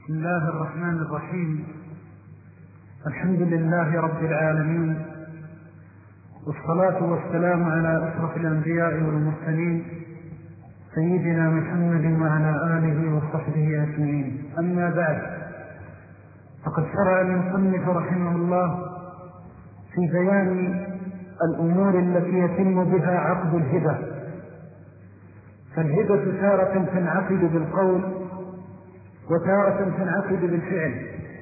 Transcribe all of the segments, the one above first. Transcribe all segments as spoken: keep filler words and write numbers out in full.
بسم الله الرحمن الرحيم. الحمد لله رب العالمين، والصلاة والسلام على أشرف الأنبياء والمرسلين سيدنا محمد وعلى آله وصحبه أجمعين. أما بعد، فقد شرع المصنف رحمه الله في بيان الأمور التي يتم بها عقد الهبة. فالهبة تارة تنعقد بالقول وتارة تنعقد بالفعل.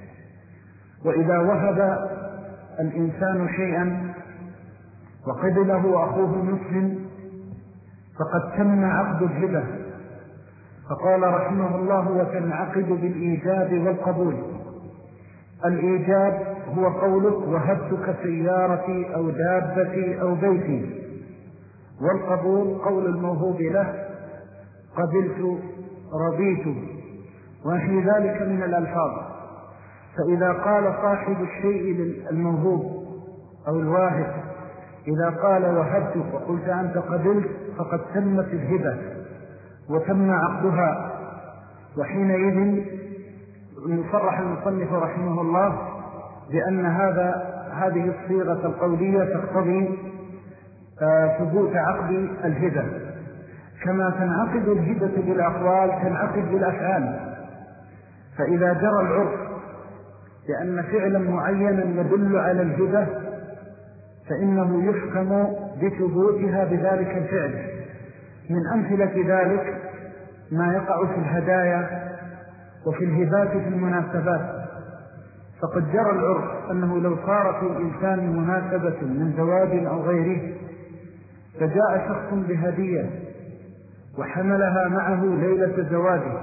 وإذا وهب الإنسان شيئا وقبله أخوه المسلم فقد تم عقد الهبة. فقال رحمه الله: وتنعقد بالإيجاب والقبول. الإيجاب هو قولك: وهبتك سيارتي أو دابتي أو بيتي. والقبول قول الموهوب له: قبلت، رضيت، وفي ذلك من الألفاظ. فإذا قال صاحب الشيء الموهوب أو الواهب، إذا قال وهبتك وقلت أنت قبلت، فقد تمت الهبة وتم عقدها. وحينئذ يصرح المصنف رحمه الله بأن هذا هذه الصيغة القولية تقتضي ثبوت عقد الهبة. كما تنعقد الهبة بالأقوال تنعقد بالأفعال. فإذا جرى العرف لأن فعلا معينا يدل على الهبة فإنه يحكم بثبوتها بذلك الفعل. من أمثلة ذلك ما يقع في الهدايا وفي الهبات في المناسبات. فقد جرى العرف أنه لو صار في الإنسان مناسبة من زواج أو غيره فجاء شخص بهدية وحملها معه ليلة زواجه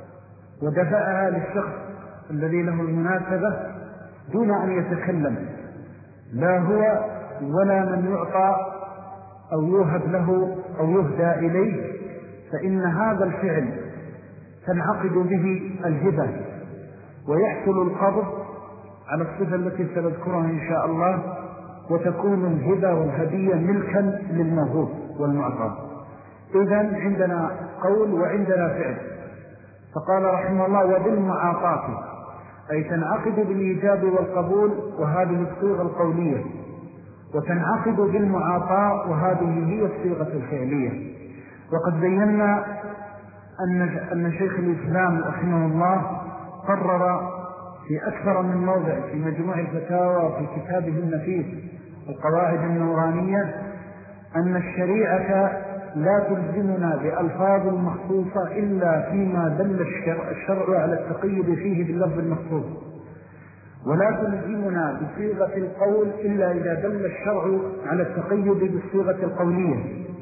ودفعها للشخص الذي له المناسبة دون أن يتكلم، لا هو ولا من يعطى أو يوهب له أو يهدى إليه، فإن هذا الفعل تنعقد به الهبة ويحصل القبض على الصفة التي سنذكرها إن شاء الله، وتكون الهبة والهدية ملكا للموهوب والمعطى. إذن عندنا قول وعندنا فعل. فقال رحمه الله: وبالمعاطاة، أي تنعقد بالإيجاب والقبول وهذه الصيغة القولية، وتنعقد بالمعاطاة وهذه هي الصيغة الفعلية. وقد بينا أن أن شيخ الإسلام رحمه الله قرر في أكثر من موضع في مجموع الفتاوى وفي كتابه النفيس القواعد النورانية أن الشريعة لا تلزمنا بألفاظ مخصوصة إلا فيما دل الشرع, الشرع على التقيد فيه باللفظ المخصوص، ولا تلزمنا بصيغة القول إلا إذا دل الشرع على التقيد بالصيغة القولية.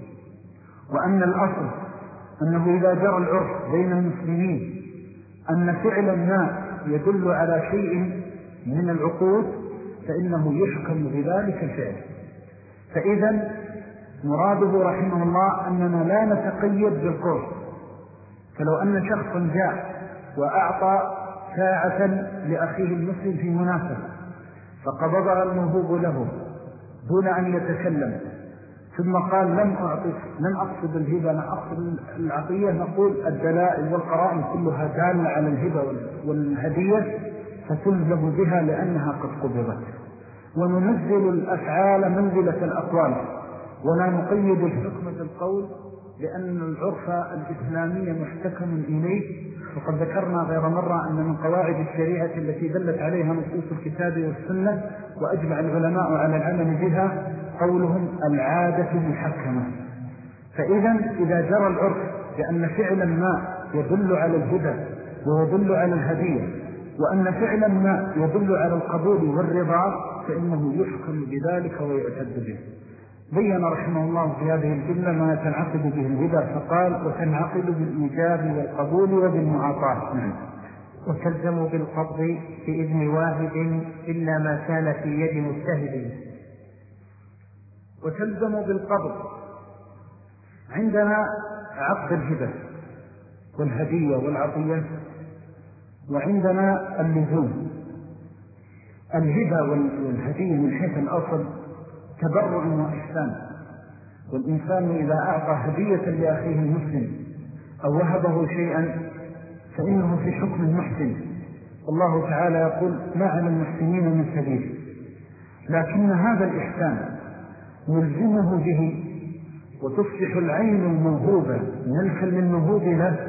وأن الأصل أنه إذا جرى العرف بين المسلمين أن فعلا ما يدل على شيء من العقود فإنه يحكم بذلك الفعل. فإذا مراده رحمه الله أننا لا نتقيد بالقول. فلو أن شخصا جاء وأعطى ساعة لأخيه المسلم في مناسبة فقبضها الموهوب له دون أن يتكلم ثم قال لم أعطف لم أقصد الهبة أنا أقصد العطية، نقول الدلائل والقرائن كلها دالة على الهبة والهدية فتلزم بها لأنها قد قبضت. وننزل الأفعال منزلة الأقوال ولا نقيد الحكم بالقول لأن العرف الإسلامي محتكم إليه. وقد ذكرنا غير مرة أن من قواعد الشريعة التي دلت عليها نصوص الكتاب والسنة وأجمع العلماء على العمل بها قولهم العادة محكمة. فإذا إذا جرى العرف بأن فعلا ما يدل على الهدى ويدل على الهدية وأن فعلا ما يدل على القبول والرضا فإنه يحكم بذلك ويعتد به. بيّن رحمه الله في هذه الجملة ما تنعقد به الهبة فقال: وتنعقد بالإيجاب والقبول وبالمعاطاة. وتلزم بالقبض بإذن واحد إلا ما كان في يد مجتهد. وتلزم بالقبض عندنا عقد الهبة والهدية والعطية، وعندنا اللزوم. الهبة والهدية من حيث الأصل تبرع وإحسان، والإنسان إذا أعطى هدية لأخيه المسلم أو وهبه شيئا فإنه في حكم المحسن الله تعالى يقول ما على المحسنين من سبيل، لكن هذا الإحسان نلزمه به وتصبح العين الموهوبة ملكا للموهوب له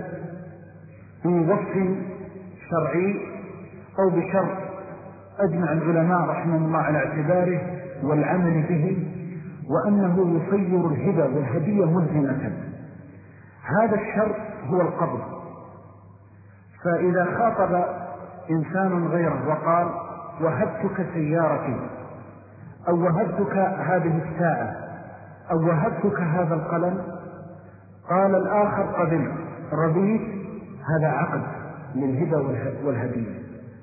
بوصف شرعي أو بشرط أجمع العلماء رحمه الله على اعتباره والعمل به، وأنه يصير الهبة والهدية ملزمة. هذا الشرط هو القبض. فإذا خاطب إنسان غيره وقال وهبتك سيارتي أو وهبتك هذه الساعة أو وهبتك هذا القلم، قال الآخر قبل رضيت، هذا عقد للهبة والهدية.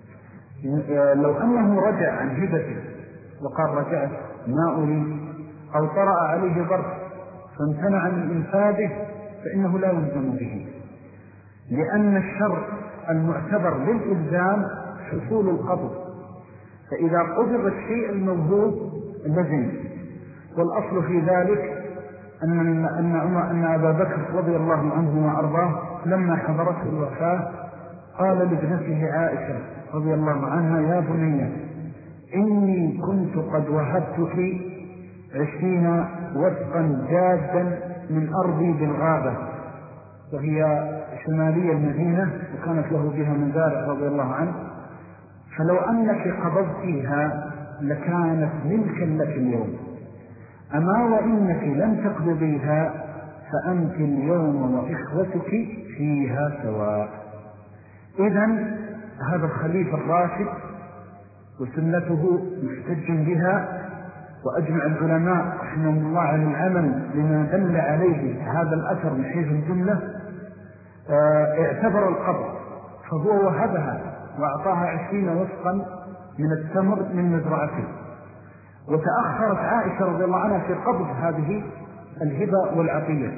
لو أنه رجع عن هبته وقال رجعت ما أريد، أو طرأ عليه ظرف فامتنع من إنفاذه، فإنه لا يلزم به، لأن الشرط المعتبر للإلزام حصول القبض. فإذا قبض الشيء الموهوب لزم. والأصل في ذلك أن, أن, أن أبا بكر رضي الله عنه وأرضاه لما حضرته الوفاة قال لابنته عائشة رضي الله عنها يا بني إني كنت قد وهبتك عشرين وثقا جادا من أرضي بالغابة، وهي شمالية المدينة وكانت له بها مزارع رضي الله عنه، فلو أنك قبضتها لكانت ملكا لك اليوم، أما وإنك لم تقبضيها فأنت اليوم وإخوتك فيها سواء. إذن هذا الخليفة الراشد وسنته محتج بها، وأجمع العلماء رحمهم الله على العمل لما دل عليه هذا الأثر من حيث الجملة. اعتبر القبض فهو وهبها وأعطاها عشرين وفقا من التمر من مزرعته. وتأخرت عائشة رضي الله عنها في قبض هذه الهبة والعطية،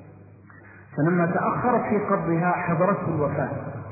فلما تأخرت في قبضها حضرته الوفاة.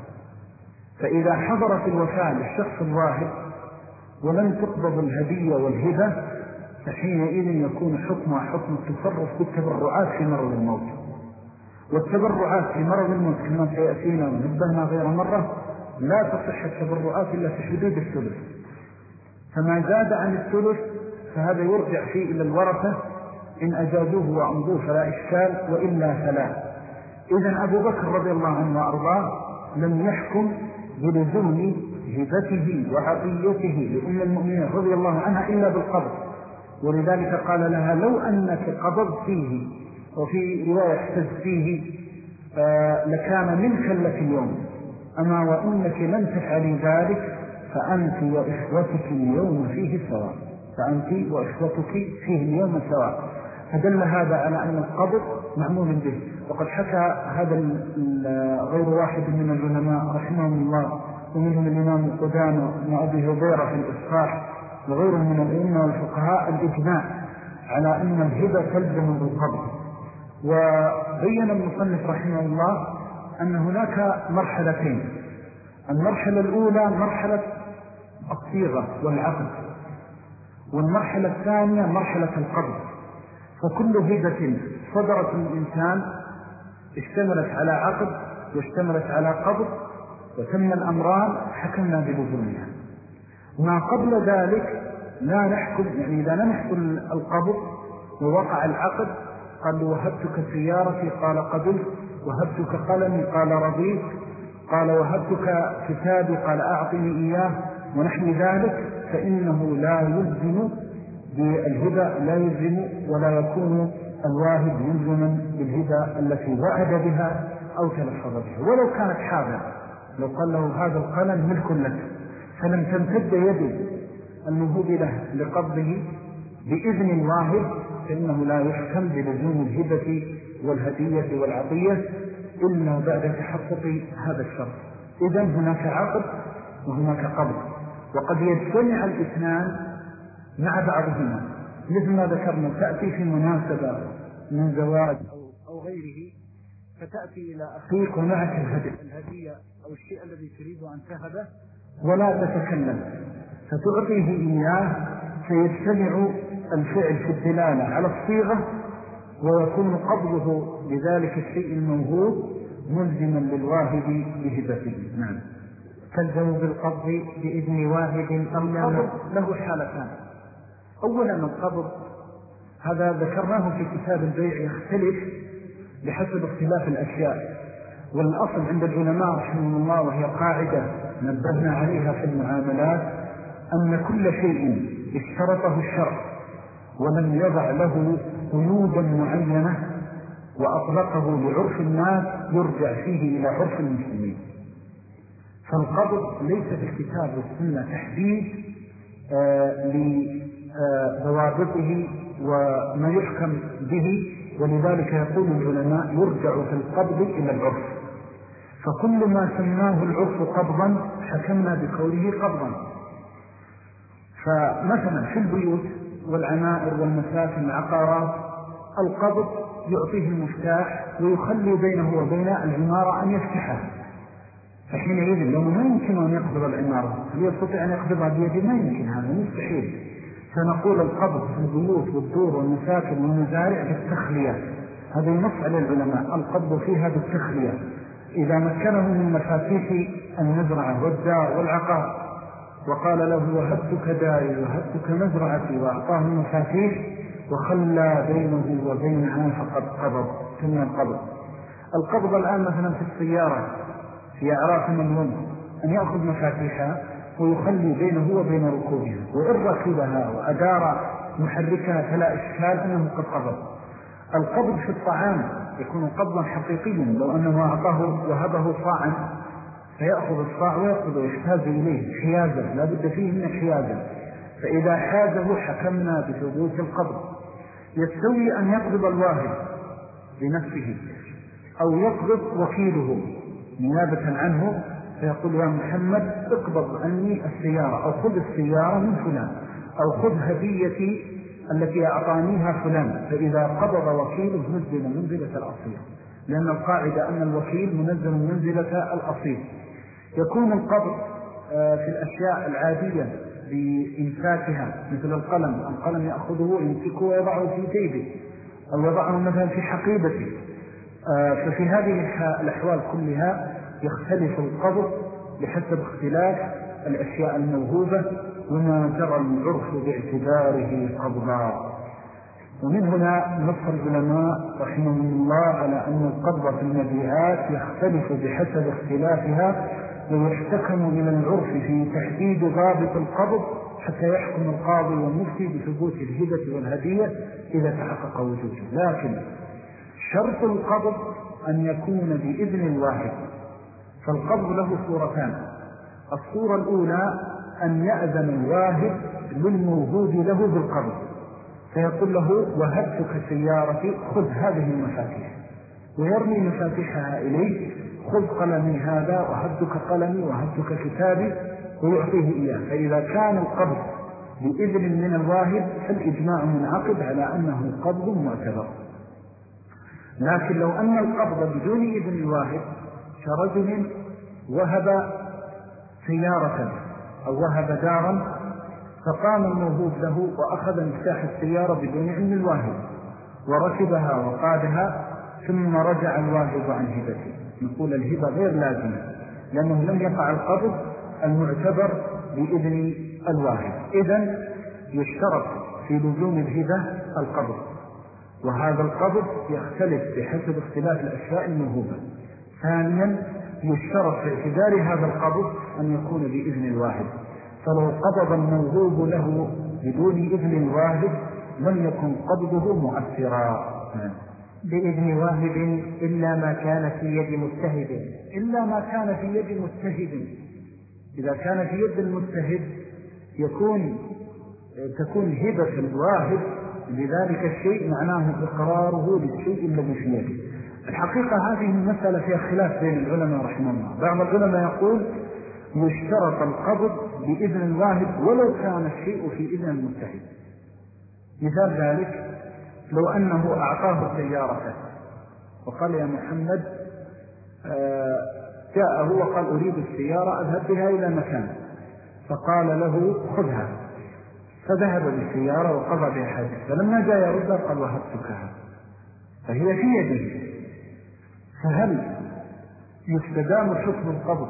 فإذا حضرت الوفاة للشخص الواحد ولم تقبض الهدية والهبة فحينئذ يكون حكمها حكم التصرف بالتبرعات في مرض الموت. والتبرعات في مرض الموت كما سيأتينا ونبهنا غير مرة لا تصح التبرعات إلا في حدود الثلث، فما زاد عن الثلث فهذا يرجع فيه إلى الورثة إن أجادوه وأمضوه فلا إشكال، وإلا فلا. إذن أبو بكر رضي الله عنه وأرضاه لم يحكم بلزوم هبته وعطيته لأم المؤمنين رضي الله عنها إلا بالقبض، ولذلك قال لها لو أنك قبضت فيه، وفي رواية احتز فيه آه لكان ملكا لك اليوم، أما وإنك لم تفعلي ذلك فأنت وإخوتك اليوم فيه سواء، فأنت وإخوتك فيه اليوم سواء. فدل هذا على أن القبض معمول به. وقد حكى هذا غير واحد من العلماء رحمهم الله، ومنهم الإمام القدامى وأبي هبيرة في الإصحاح وغيرهم من الأئمة والفقهاء الإجماع على أن الهبة تلزم بالقبض. وبين المصنف رحمه الله أن هناك مرحلتين. المرحلة الأولى مرحلة الصيغة والعقد، والمرحلة الثانية مرحلة القبض. فكل هبة صدرت من الإنسان اشتملت على عقد واشتملت على قبض وتم الأمران حكمنا بلزومها. ما قبل ذلك لا نحكم، يعني إذا لم يحصل القبض ووقع العقد قال وهبتك سيارتي قال قبلت، وهبتك قلمي قال رضيت، قال وهبتك كتابي قال أعطني إياه ونحن ذلك، فإنه لا يلزم بالهبة، لا يلزم ولا يكون الواهب ملزما بالهبة التي وعد بها أو تلفظ بها ولو كانت حاضرة. لو قال له هذا القلم ملك لك فلم تمتد يد الموهوب له لقبضه بإذن الواهب، فإنه لا يحكم بلزوم الهبة والهدية والعطية إلا بعد تحقق هذا الشرط. إذن هناك عقد وهناك قبض، وقد يجتمع الاثنان مع بعضهما مثل ما ذكرنا. تأتي في مناسبة من زواج أو, أو غيره فتأتي إلى أخيك ومعك الهدية أو الشيء الذي تريد أن تهبه ولا تتكلم، فتعطيه إياه فيجتمع الفعل في الدلالة على الصيغة، ويكون قبضه بذلك الشيء الموهوب ملزما للواهب بهبته. نعم. تلزم بالقبض بإذن واحد أم لا؟ القبض له حالتان. أولا القبض هذا ذكرناه في كتاب البيع يختلف بحسب اختلاف الأشياء، والأصل عند العلماء رحمه الله وهي قاعدة نبهنا عليها في المعاملات أن كل شيء اشترطه الشرع ولم يضع له قيودا معينة وأطلقه لعرف الناس يرجع فيه إلى عرف المسلمين. فالقبض ليس في الكتاب والسنة تحديد آه لضوابطه وما يحكم به، ولذلك يقول العلماء يرجع في القبض إلى العرف، فكل ما سماه العرف قبضا حكمنا بقوله قبضا. فمثلا في البيوت والعنائر والمساكن العقارات القبض يعطيه المفتاح ويخلي بينه وبين العمارة أن يفتحها، فحينئذ لأنه ما يمكن أن يقبض العمارة، هل يستطيع أن يقبضها بيده؟ ما يمكن، هذا مستحيل. سنقول القبض في البيوت والدور والمساكن والمزارع بالتخلية، هذا ينص على العلماء القبض فيها بالتخلية. إذا مكنه من مفاتيح المزرعة والدار والعقار وقال له وهبتك داري وهبتك مزرعتي وأعطاه المفاتيح وخلى بينه وبينها فقد قبض، ثم القبض. القبض الآن مثلا في السيارة في أعراف مليون أن يأخذ مفاتيحها ويخلي بينه وبين ركوبها، وإن ركبها وأدار محركها فلا إشكال أنه قد قبض. القبض في الطعام يكون قبضا حقيقيا، لو أنه أعطاه وهبه صاعا فيأخذ الصاع ويأخذ ويحتاج إليه حيازا، لا بد فيه من حيازا، فإذا حازه حكمنا بثبوت القبض. يستوي أن يقبض الواهب بنفسه أو يقبض وكيله نيابة عنه، فيقول يا محمد اقبض عني السيارة أو خذ السيارة من فلان أو خذ هديتي التي أعطانيها فلان، فإذا قبض وكيله نزل منزلة الأصيل، لأن القاعدة أن الوكيل منزل منزلة الأصيل. يكون القبض في الأشياء العادية بإمساكها مثل القلم، القلم يأخذه ويمسكه ويضعه في جيبه أو يضعه مثلا في حقيبته، ففي هذه الأحوال كلها يختلف القبض بحسب اختلاف الأشياء الموهوبة وما جرى العرف باعتباره قبضا. ومن هنا نص العلماء رحمهم الله على أن القبض في المبيعات يختلف بحسب اختلافها، ويحتكم من العرف في تحديد ضابط القبض حتى يحكم القاضي والمفتي بثبوت الهبة والهدية إذا تحقق وجوده. لكن شرط القبض أن يكون بإذن الواحد، فالقبض له صورتان. الصورة الأولى أن يأذن الواهب للموهوب له بالقبض، فيقول له وهبتك سيارتي خذ هذه المفاتيح، ويرمي مفاتيحها إليه، خذ قلمي هذا وهبتك قلمي وهبتك كتابي، ويعطيه إياه. فإذا كان القبض بإذن من الواهب فالإجماع منعقد على أنه قبض معتبر. لكن لو أن القبض بدون إذن الواهب كرجل وهب سيارة أو وهب دارا، فقام الموهوب له وأخذ مفتاح السيارة بدون علم الواهب وركبها وقادها، ثم رجع الواهب عن هبته، نقول الهبة غير لازمة لأنه لم يقع القبض المعتبر بإذن الواهب. إذن يشترط في لزوم الهبة القبض، وهذا القبض يختلف بحسب اختلاف الأشياء الموهوبة. ثانيا يشترط في اعتبار هذا القبض أن يكون بإذن الواهب، فلو قبض الموهوب له بدون إذن الواهب لم يكن قبضه مؤثرا. بإذن واهب إلا ما كان في يد مجتهد. إلا ما كان في يد مجتهد. إذا كان في يد المجتهد يكون تكون هبة الواهب لذلك الشيء معناه إقراره للشيء الذي في يده. الحقيقة هذه المسألة فيها خلاف بين العلماء رحمه الله. بعض العلماء يقول يشترط القبض بإذن الواهب ولو كان الشيء في إذن المجتهد. مثال ذلك لو أنه أعطاه سيارته وقال يا محمد جاءه وقال أريد السيارة أذهب بها إلى مكان، فقال له خذها، فذهب بالسيارة وقضى بها حاجة، فلما جاء يرد قال وهبتكها، فهي في يده. فهل يستدام حكم القبض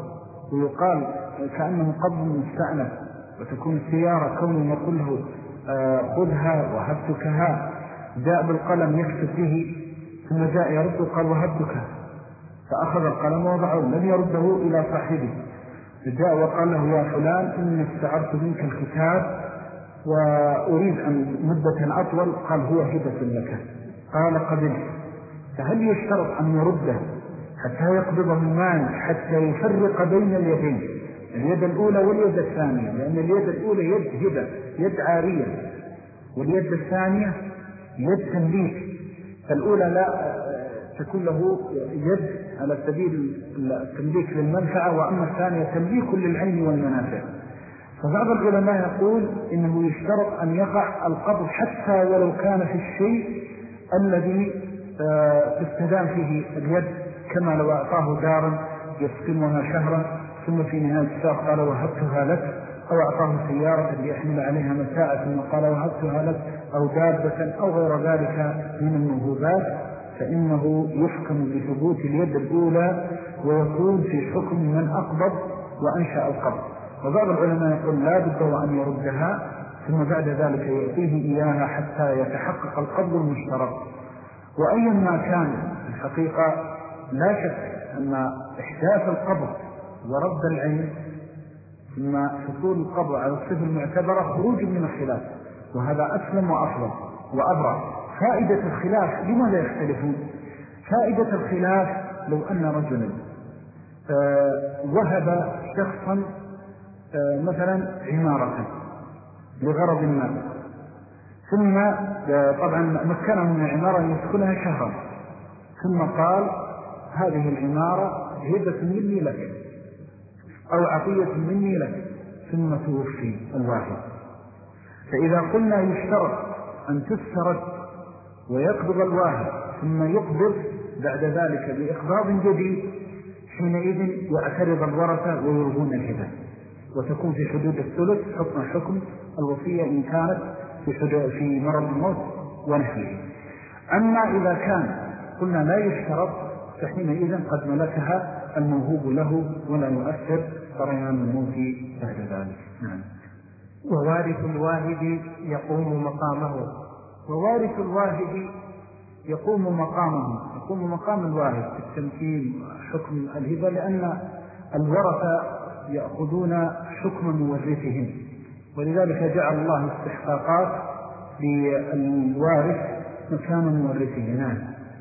ويقال كأنه قبض مستأنف، وتكون السيارة كون يقول له آه خذها وهبتكها، جاء بالقلم يكتب به ثم جاء يرد قال وهبتكها، فأخذ القلم ووضعه لم يرده إلى صاحبه، فجاء وقال له يا فلان إني استعرت منك الكتاب وأريد أن مدة أطول، قال هو هبة لك، قال قبلت. فهل يشترط أن يرده حتى يقبضه المال حتى يفرق بين اليدين، اليد الأولى واليد الثانية، لأن اليد الأولى يد هبة يد عارية، واليد الثانية يد تمليك، فالأولى لا تكون له يد على سبيل التمليك للمنفعة، وأما الثانية تمليك للعين والمنافع. فبعض العلماء يقول إنه يشترط أن يقع القبض حتى ولو كان في الشيء الذي تستدام فيه اليد، كما لو أعطاه دارا يسكنها شهرا ثم في نهاية الشهر قال وهبتها لك، أو أعطاه سيارة ليحمل عليها متاعة ثم قال وهبتها لك، أو دابة أو غير ذلك من الموهوبات، فإنه يحكم بثبوت اليد الأولى ويكون في حكم من أقبض وأنشأ القبض. وبعض العلماء يقول لا بد وأن يردها ثم بعد ذلك يعطيه إياها حتى يتحقق القبض المشترك. وأيا ما كان الحقيقة لا شك أن إحداث القبض ورد العين ثم حصول القبض على الصفة المعتبرة خروج من الخلاف، وهذا أسلم وأفضل وأبرع. فائدة الخلاف لماذا يختلفون؟ فائدة الخلاف لو أن رجلا آه وهب شخصا آه مثلا عمارة لغرض ما، ثم آه طبعا مكنه من العمارة يسكنها شهرا، ثم قال هذه العمارة هبة مني لك أو عطية مني لك، ثم توفي الواحد. فإذا قلنا يشترط أن تسترد ويقبض الواحد ثم يقبض بعد ذلك بإقباض جديد، حينئذ يعترض الورثة ويلغون الهبة، وتكون في حدود الثلث حكم حكم الوصية إن كانت في, في مرض الموت ونحوه. أما إذا كان قلنا لا يشترط فحينئذ قد ملكها الموهوب له ولا يؤثر طريان الموت بعد ذلك. نعم. ووارث الواهب يقوم مقامه. ووارث الواهب يقوم مقامه، يقوم مقام الواهب في التمثيل حكم الهبة، لأن الورثة يأخذون حكم مورثهم، ولذلك جعل الله استحقاقات للوارث مكان مورثه. نعم.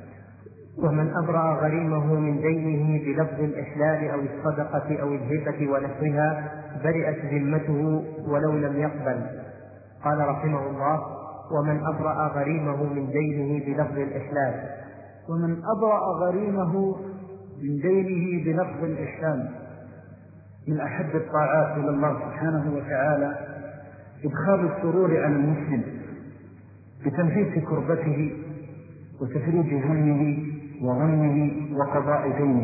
ومن أبرأ غريمه من دينه بلفظ الإحلال أو الصدقة أو الهبة ونحوها برئت ذمته ولو لم يقبل. قال رحمه الله: ومن أبرأ غريمه من دينه بلفظ الإحلال. ومن أبرأ غريمه من دينه بلفظ الإحلال من أحد الطاعات إلى الله سبحانه وتعالى إدخال السرور على المسلم بتنفيذ كربته وتفريج همه وغمه وقضاء دينه.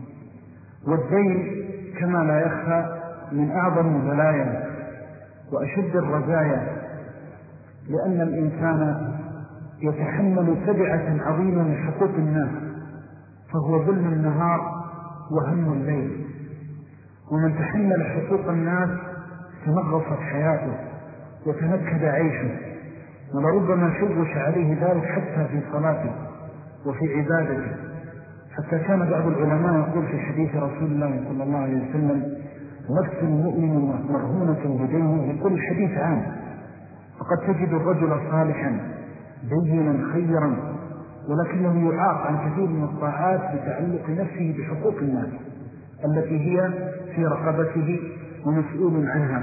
والدين كما لا يخفى من أعظم البلايا وأشد الرزايا، لأن الإنسان يتحمل تبعة عظيمة من حقوق الناس، فهو ظلم النهار وهم الليل. ومن تحمل حقوق الناس تنغصت حياته وتنكد عيشه، ولربما شوش عليه ذلك حتى في صلاته وفي عبادته، حتى كان بعض العلماء يقول في حديث رسول الله صلى الله عليه وسلم: نفس المؤمن مرهونة بدينه. يقول الحديث عام، فقد تجد الرجل صالحا دينا خيرا ولكنه يعاق عن كثير من الطاعات بتعلق نفسه بحقوق الناس التي هي في رقبته ومسؤول عنها.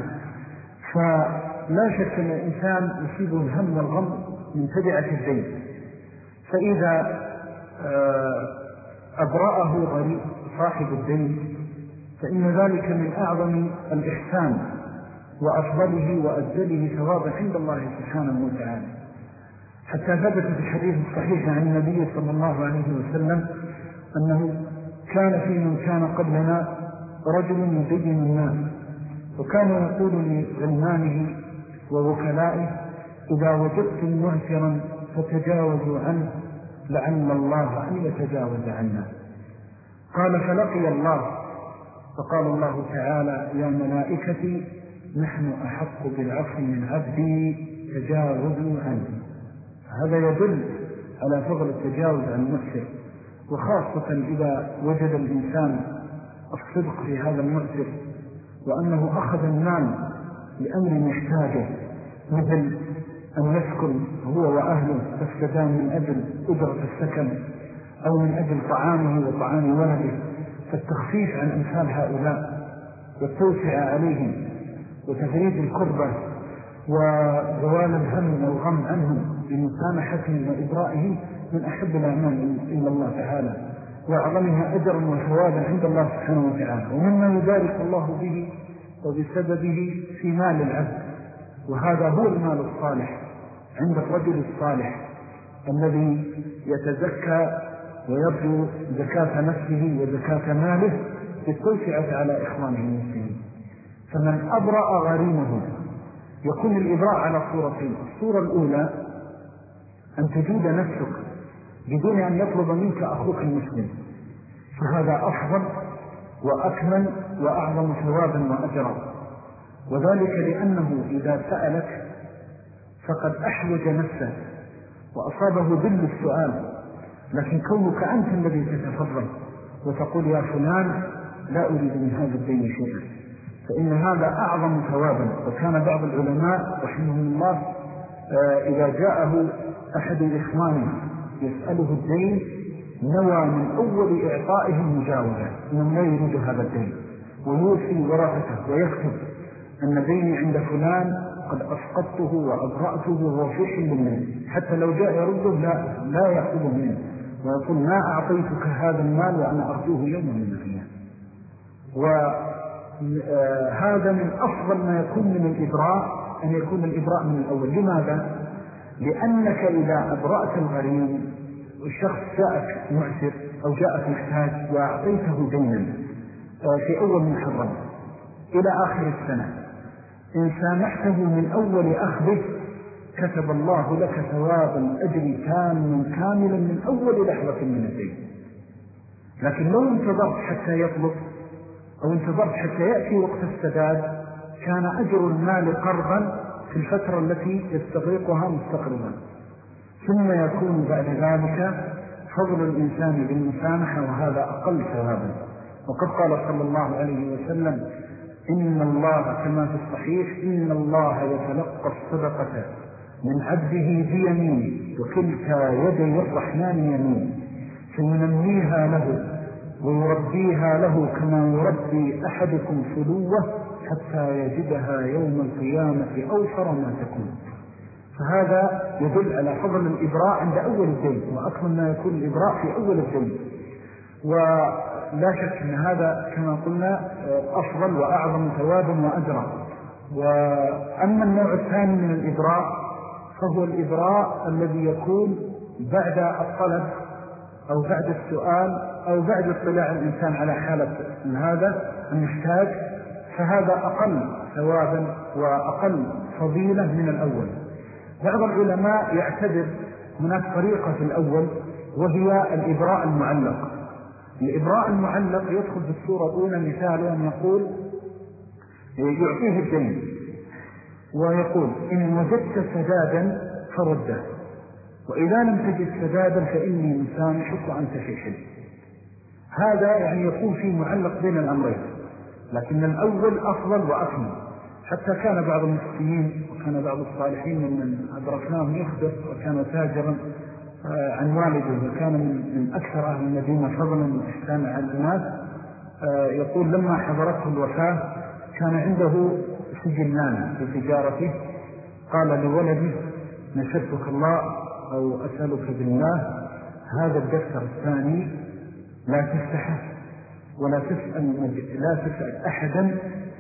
فلا شك أن الإنسان يصيبه الهم والغم من تبعة الدين، فإذا أبرأه غريب صاحب الدين فإن ذلك من أعظم الإحسان وأفضله وأجله ثوابا عند الله سبحانه وتعالى. حتى ثبت في الحديث الصحيح عن النبي صلى الله عليه وسلم أنه كان في من كان قبلنا رجل يدين الناس، وكان يقول لغلمانه ووكلائه: إذا وجدتم معسرا فتجاوزوا عنه لعل الله أن يتجاوز عنا. قال: فلقي الله فقال الله تعالى يا ملائكتي نحن أحق بالعفو من عبدي تجاوزوا عنه. هذا يدل على فضل التجاوز عن المؤثر، وخاصة إذا وجد الإنسان الصدق في هذا المؤثر وأنه أخذ المال لأمر يحتاجه، مثل أن يسكن هو وأهله تستدام من أجل أجرة السكن أو من أجل طعامه وطعام ولده، فالتخفيف عن أمثال هؤلاء والتوسع عليهم وتفريد الكربة وزوال الهم والغم عنهم بمسامحتهم وإبرائهم من أحب الأعمال إلى الله تعالى، وأعظمها أجرا وثوابا عند الله سبحانه وتعالى، ومما يبارك الله به وبسببه في مال العبد. وهذا هو المال الصالح عند الرجل الصالح الذي يتزكى ويرجو زكاة نفسه وزكاة ماله بالتوسعة على إخوانه المسلمين. فمن أبرأ غريمه يكون الإبراء على صورتين: الصورة الأولى أن تجود نفسك بدون أن يطلب منك أخوك المسلم، فهذا أفضل وأكمل وأعظم ثوابا وأجرا، وذلك لأنه إذا سألك فقد أحوج نفسه وأصابه ذل السؤال، لكن كونك أنت الذي تتفضل وتقول يا فلان لا أريد من هذا الدين شيئا، فإن هذا أعظم ثوابا. وكان بعض العلماء رحمه الله إذا جاءه أحد إخوانه يسأله الدين نوى من أول إعطائه المجاوزة إنه لا يريد هذا الدين، ويوصي ورثته ويكتب أن ديني عند فلان قد أسقطته وأبرأته وهو في حل منه، حتى لو جاء يرده لا, لا يأخذه منه، ويقول ما أعطيتك هذا المال وأنا أرجوه يوم من الأيام. وهذا من أفضل ما يكون من الإبراء، أن يكون الإبراء من الأول. لماذا؟ لأنك إذا أبرأت الغريم والشخص جاءك معسر أو جاءك محتاج وأعطيته دينا في أول محرم إلى آخر السنة، إن سامحته من أول أخذه كتب الله لك ثواب الأجر كاملا كاملا من أول لحظة من الدين. لكن لو انتظرت حتى يطلب أو انتظرت حتى يأتي وقت السداد كان أجر المال قرضا في الفترة التي يستغرقها مستقربا، ثم يكون بعد ذلك فضل الإنسان بالمسامحة، وهذا أقل ثوابا. وقد قال صلى الله عليه وسلم إن الله كما في الصحيح إن الله يتلقى الصدقة من عبده بيمينه وكلتا يدي الرحمن يمين، فينميها له ويربيها له كما يربي أحدكم فلوه حتى يجدها يوم القيامة أوفر ما تكون. فهذا يدل على فضل الإبراء عند أول الدين، وأكمل ما يكون الإبراء في أول الدين. ولا شك أن هذا كما قلنا أفضل وأعظم ثوابا وأجرا. وأما النوع الثاني من الإبراء فهو الإبراء الذي يكون بعد الطلب أو بعد السؤال أو بعد اطلاع الإنسان على حالة هذا المحتاج، فهذا أقل ثوابا وأقل فضيلة من الأول. بعض العلماء يعتبر هناك طريقة في الأول وهي الإبراء المعلق. الإبراء المعلق يدخل في الصورة الأولى مثال أن يقول يعطيه الدين ويقول إن وجدت سدادا فرده، وإذا لم تجد سدادا فإني مسامحك وأنت في حل. هذا يعني يكون فيه معلق بين الأمرين، لكن الأول أفضل وأكمل. حتى كان بعض المسلمين وكان بعض الصالحين من أدركناهم يخبر، وكان تاجرا عن والده وكان من أكثر أهل المدينة فضلا وإحسانا على الناس، يقول لما حضرته الوفاة كان عنده سجلان في تجارته، قال لولده نشدك الله أو أسألك بالله هذا الدفتر الثاني لا تفتحه ولا تسأل, لا تسأل أحدا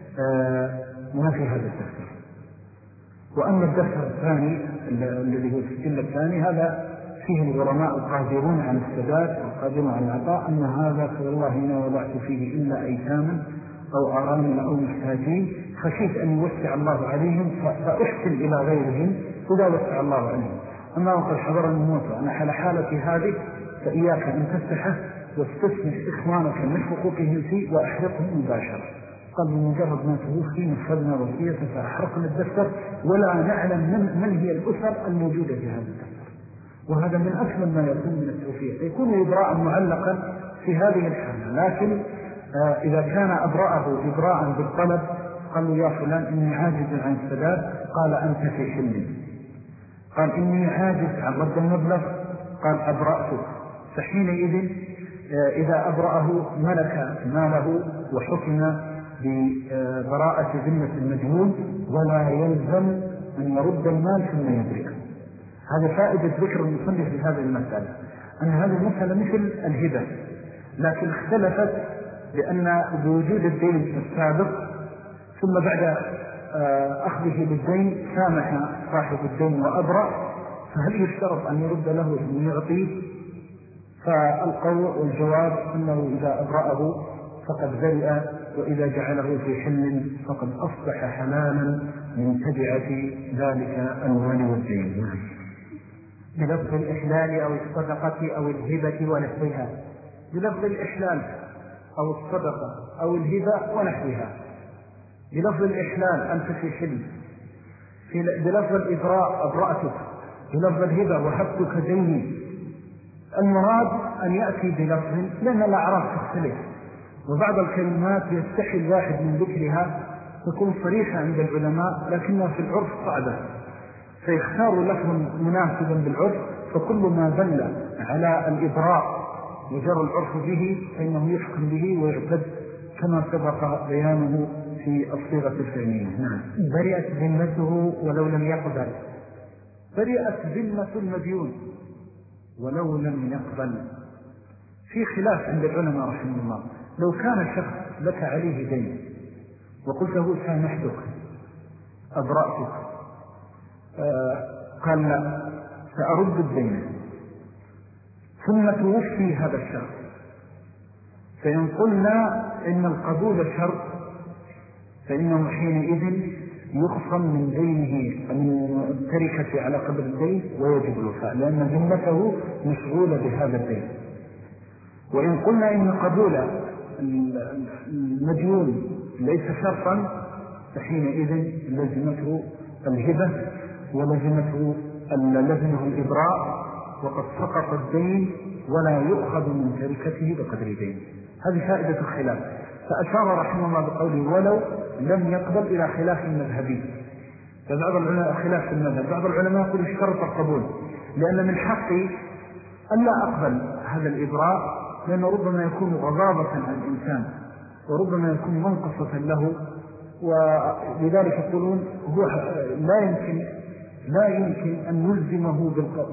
ما في هذا الدفتر. وأما الدفتر الثاني الذي هو السجل الثاني هذا فيه الغرماء القادرون على السداد والقادرون على العطاء، أن هذا فوالله ما وضعت فيه إلا أيتاما أو أرامل أو محتاجين خشيت أن يوسع الله عليهم فأحسن إلى غيرهم إذا وسع الله عليهم. أما وقد حضرني الموت وأنا على حالتي هذه فإياك أن تفتحه واستثمر إخوانك من حقوقهم فيه وأحرقهم مباشرة. قال بمجرد ما توفي نفذنا وصية فأحرقنا الدفتر ولا نعلم من, من هي الأسر الموجودة في هذا الدفتر. وهذا من أسلم ما يكون من التوفيق، يكون إبراء معلقا في هذه الحالة. لكن آه إذا كان أبرأه إبراء بالطلب، قالوا يا فلان إني عاجز عن السداد، قال أنت في حلم. قال إني عاجز عن رد المبلغ، قال أبرأتك. فحينئذ آه إذا أبرأه ملك ماله وحكم ببراءة ذمة المديون، ولا يلزم أن يرد المال ثم يبرئه. هذا فائدة ذكر المصنف في هذه المسألة، أن هذه المسألة مثل الهبة، لكن اختلفت لأن بوجود الدين السابق ثم بعد أخذه بالدين سامح صاحب الدين وأبرأ، فهل يشترط أن يرد له ثم يعطيه؟ فالقول والجواب أنه إذا أبرأه فقد برئ، وإذا جعله في حل فقد أصبح حلالا من تبعة ذلك المال والدين. بلفظ الإحلال أو الصدقة أو الهبة ونحوها. بلفظ الإحلال أو الصدقة أو الهبة ونحوها. بلفظ الإحلال أنت في حل، بلفظ الإبراء أبرأتك، بلفظ الهبة وهبتك ديني. المراد أن يأتي بلفظ، لأن الأعراف تختلف، وبعض الكلمات يستحي الواحد من ذكرها تكون صريحة عند العلماء لكنها في العرف صعبة، فيختار لفظا مناسبا بالعرف. فكل ما دل على الإبراء وجرى العرف به فإنه يحكم به ويعتد كما سبق بيانه في الصيغة الفعلية. نعم. برئت ذمته ولو لم يقبل. برئت ذمة المديون ولو لم يقبل. في خلاف عند العلماء رحمه الله، لو كان شخص لك عليه دين وقلته سامحتك أبرأتك، آه قال لا سأرد الدين، ثم توفي هذا الشخص، فإن قلنا إن القبول شرط فإنه حينئذ يخصم من دينه من التركة على قدر الدين ويجب الوفاء، لأن ذمته مشغولة بهذا الدين. وإن قلنا إن قبول المديون ليس شرطا فحينئذ لزمته الهبة ولزمته لزمه الإبراء، وقد سقط الدين ولا يؤخذ من تركته بقدر دين. هذه فائدة الخلاف. فأشار رحمه الله بقوله ولو لم يقبل إلى خلاف المذهبي. فبعض العلماء خلاف في المذهب، بعض العلماء يقول اشترط القبول، لأن من حقي ألا أقبل هذا الإبراء، لأنه ربما يكون غضابة عن الإنسان وربما يكون منقصة له، ولذلك يقولون هو لا يمكن لا يمكن أن نلزمه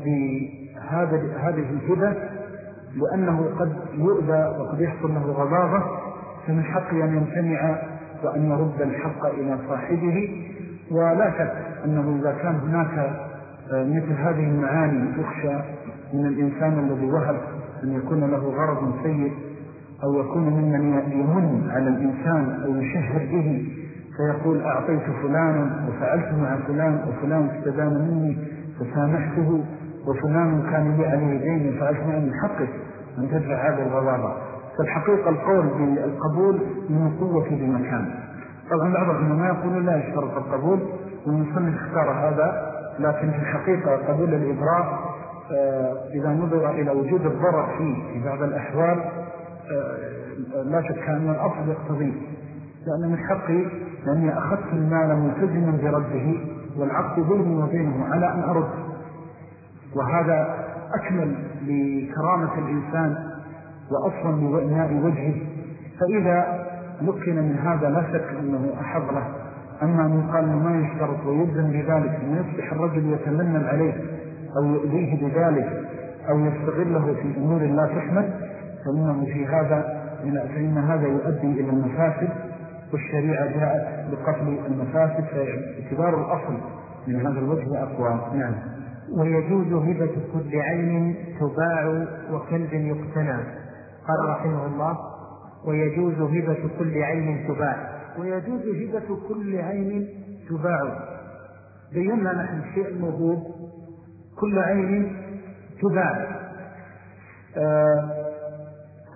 بهذه الهبة لأنه قد يؤذى وقد يحصل له غضابة، فمن حقه أن يمتنع وأن يرد الحق إلى صاحبه. ولا شك أنه إذا كان هناك مثل هذه المعاني تخشى من الإنسان الذي وهب أن يكون له غرض سيء، أو يكون ممن يمن على الإنسان أو يشهر به فيقول أعطيت فلانا وفعلت مع فلان وفلان استدان مني فسامحته، وفلان كان لي عليه دين فعلت معه من حقه أن تدفع هذا الغضابة. فالحقيقة القول بالقبول من قوة بمكان. طبعا بعض العلماء يقولون لا يشترط القبول، والمصنف اختار هذا، لكن في الحقيقة قبول الإبراء إذا نظر إلى وجود الضرر فيه في بعض الأحوال لا شك أن الأصل يقتضيه، لأن من حقي لأني أخذت المال ملتزما برده والعقد بيني وبينه على أن أرد، وهذا أكمل لكرامة الإنسان وأصلا لوئناء وجهه. فإذا مكن من هذا لا شك أنه أحظ له. أما من قال ما يشترط ويلزم بذلك أن يصبح الرجل يتمنى عليه أو يؤذيه بذلك أو يستغله في أمور لا تحمد، فإنه في هذا فإن هذا يؤدي إلى المفاسد، والشريعة جاءت بقتل المفاسد، فاعتبار الأصل من هذا الوجه أقوى. نعم. ويجوز هبة كل عين تباع وكلب يقتنى. قال رحمه الله ويجوز هبة كل عين تباع. ويجوز هبة كل عين تباع. بينا نحن الشيء الموهوب كل عين تباع. آه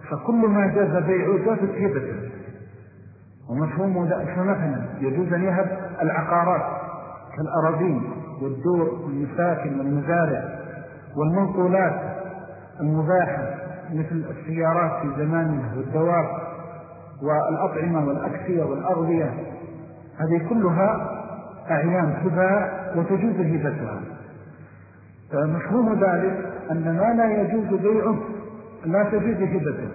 فكل ما جاز بيعه جازت هبته. ومفهوم ذلك فمثلا يجوز أن يهب العقارات كالأراضين والدور والمساكن والمزارع والمنقولات المباحة مثل السيارات في زمانها والدواب والأطعمة والأكسية والأغذية، هذه كلها أعيان تباع وتجوز هبتها. مفهوم ذلك أن ما لا يجوز بيعه لا تجوز هبته.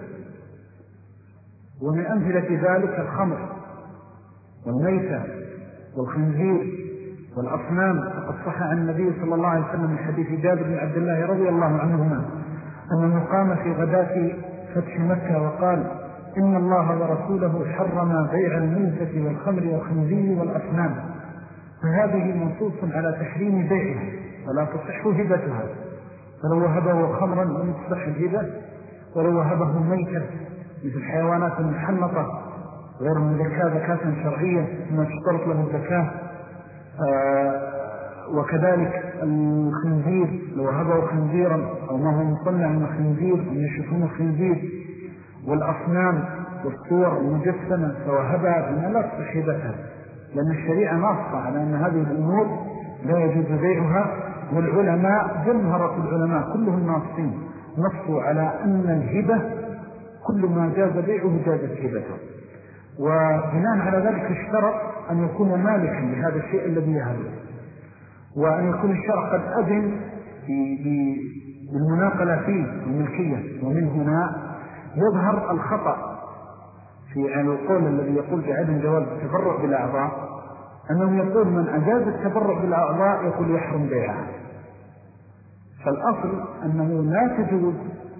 ومن أمثلة ذلك الخمر والميتة والخنزير والأصنام. فقد صح عن النبي صلى الله عليه وسلم من حديث جابر بن عبد الله رضي الله عنهما أنه قام في غداة فتح مكة وقال: إن الله ورسوله حرم بيع الميتة والخمر والخنزير والأصنام. فهذه منصوص على تحريم بيعها ولا تصح هبتها. فلو وهبه خمرا لم تصح الهبة، ولو وهبه ميتة مثل الحيوانات المحنطة غير مزكاة زكاة شرعية ثم تشترط له الزكاة. آه وكذلك الخنزير لو وهبه خنزيرا أو ما هو مصنع من الخنزير أن يشوفون الخنزير، والأصنام والصور المجسمة فوهبها فإنها لا تصح هبتها، لأن الشريعة ناصة على أن هذه الأمور لا يجوز بيعها. والعلماء جمهرة العلماء كلهم ناصين نصوا على أن الهبة كل ما جاز بيعه جازت هبته. وبناء على ذلك اشترط أن يكون مالكا لهذا الشيء الذي يهبه، وأن يكون الشرع قد أذن بالمناقلة فيه الملكية. ومن هنا يظهر الخطأ في القول الذي يقول بعدم جواز التبرع بالأعضاء، أنه يقول من أجاز التبرع بالأعضاء يقول يحرم بيعها. فالأصل أنه لا تجوز،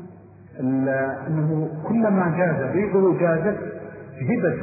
أنه كل ما جاز بيعه جازت هبته.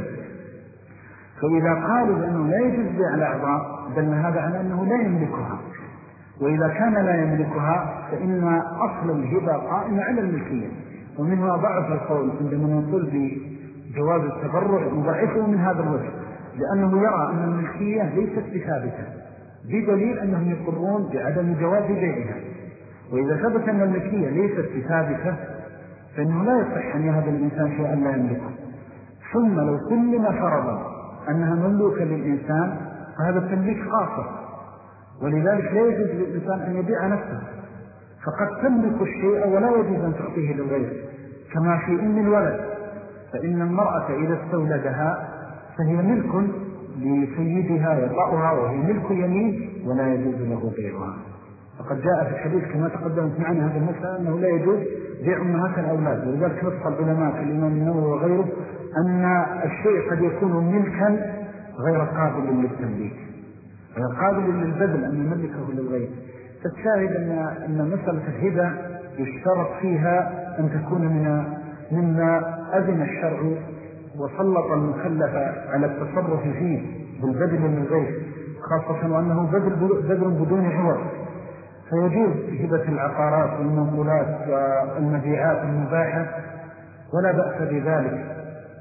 فإذا قالوا بأنه لا يجوز بيع الأعضاء دل هذا على أنه لا يملكها، وإذا كان لا يملكها فإن أصل الهبة قائمة على الملكية. ومنها ضعف القول عندما نقول بجواز التبرع نضعفه من هذا الوجه، لأنه يرى أن الملكية ليست بثابتة، بدليل أنهم يقرون بعدم جواز بيعها. وإذا ثبت أن الملكية ليست بثابتة فإنه لا يصح أن يهب الإنسان شيئا لا يملكه. ثم لو كلنا فرضا أنها مملوكة للإنسان فهذا التمليك قاصر، ولذلك لا يجوز للإنسان أن يبيع نفسه. فقد تملك الشيء ولا يجوز أن تعطيه للغير، كما في أم الولد، فإن المرأة إذا استولدها فهي ملك لسيدها يطأها وهي ملك يمين ولا يجوز له بيعها. فقد جاء في الحديث كما تقدمت معنا هذا المسألة أنه لا يجوز بيع أمهات الأولاد. ولذلك نص العلماء كالإمام النووي وغيره أن الشيء قد يكون ملكا غير قابل للتمليك، غير قابل للبذل أن يملكه للغير. فالشاهد أن, أن مسألة الهبة يشترط فيها أن تكون من مما أذن الشرع وسلط المكلف على التصرف فيه بالبذل للغير، خاصة وأنه بذل بدون عوض. فيجوز هبة العقارات والمنقولات والمبيعات المباحة ولا بأس بذلك.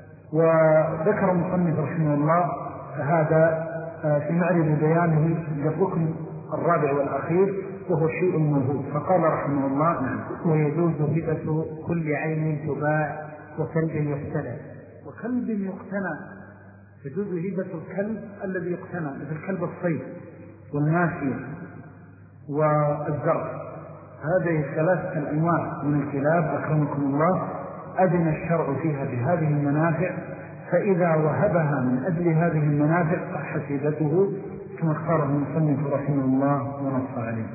وذكر المصنف رحمه الله هذا في معرض بيانه للركن الرابع والأخير وهو الشيء الموهوب، فقال رحمه الله: نعم. ويجوز هبة كل عين تباع وكلب يقتنى. وكلب يقتنى يجوز هبة الكلب الذي يقتنى مثل كلب الصيد والماشية والزرع. هذه الثلاثة الأنواع من الكلاب أكرمكم الله أذن الشرع فيها بهذه المنافع، فإذا وهبها من أجل هذه المنافع صحت هبته كما اختاره المصنف رحمه الله ونص عليه.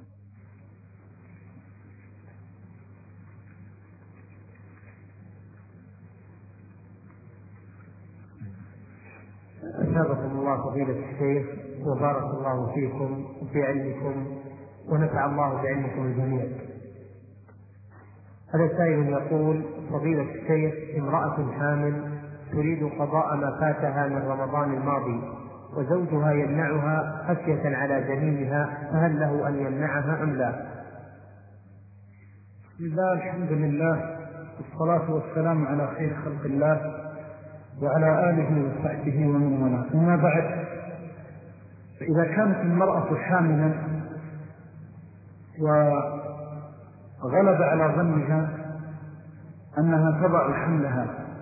أثابكم الله فضيلة الشيخ وبارك الله فيكم بعلمكم ونفع الله بعلمكم الجميع. هذا سائل يقول: فضيلة الشيخ، امرأة حامل تريد قضاء ما فاتها من رمضان الماضي وزوجها يمنعها خشية على جنينها، فهل له أن يمنعها أم لا؟ بسم الله، الحمد لله، والصلاة والسلام على خير خلق الله وعلى آله وصحبه ومن والاه. أما بعد، فإذا كانت المرأة حاملا وغلب على ظنها أنها تضع حملها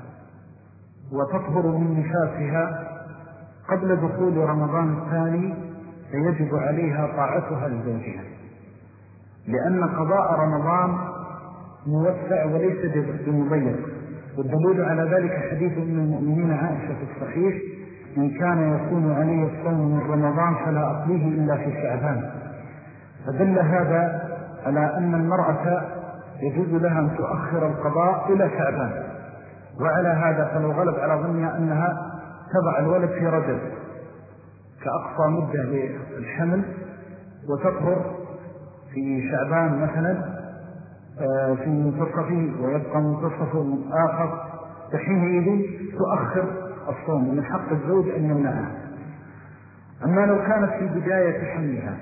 وتطهر من نفاسها قبل دخول رمضان الثاني، فيجب عليها طاعتها لزوجها، لأن قضاء رمضان موسع وليس بمضيق. والدليل على ذلك حديث من المؤمنين عائشة في الصحيح: إن كان يكون علي الصوم من رمضان فلا أقضيه إلا في شعبان. فدل هذا على أن المرأة يجوز لها أن تؤخر القضاء إلى شعبان. وعلى هذا فلو غلب على ظنها أنها تضع الولد في رجب كأقصى مدة للحمل وتطهر في شعبان مثلا في منتصفه ويبقى منتصف آخر، فحينئذ تؤخر الصوم، من حق الزوج أن يمنعها. أما لو كانت في بداية حملها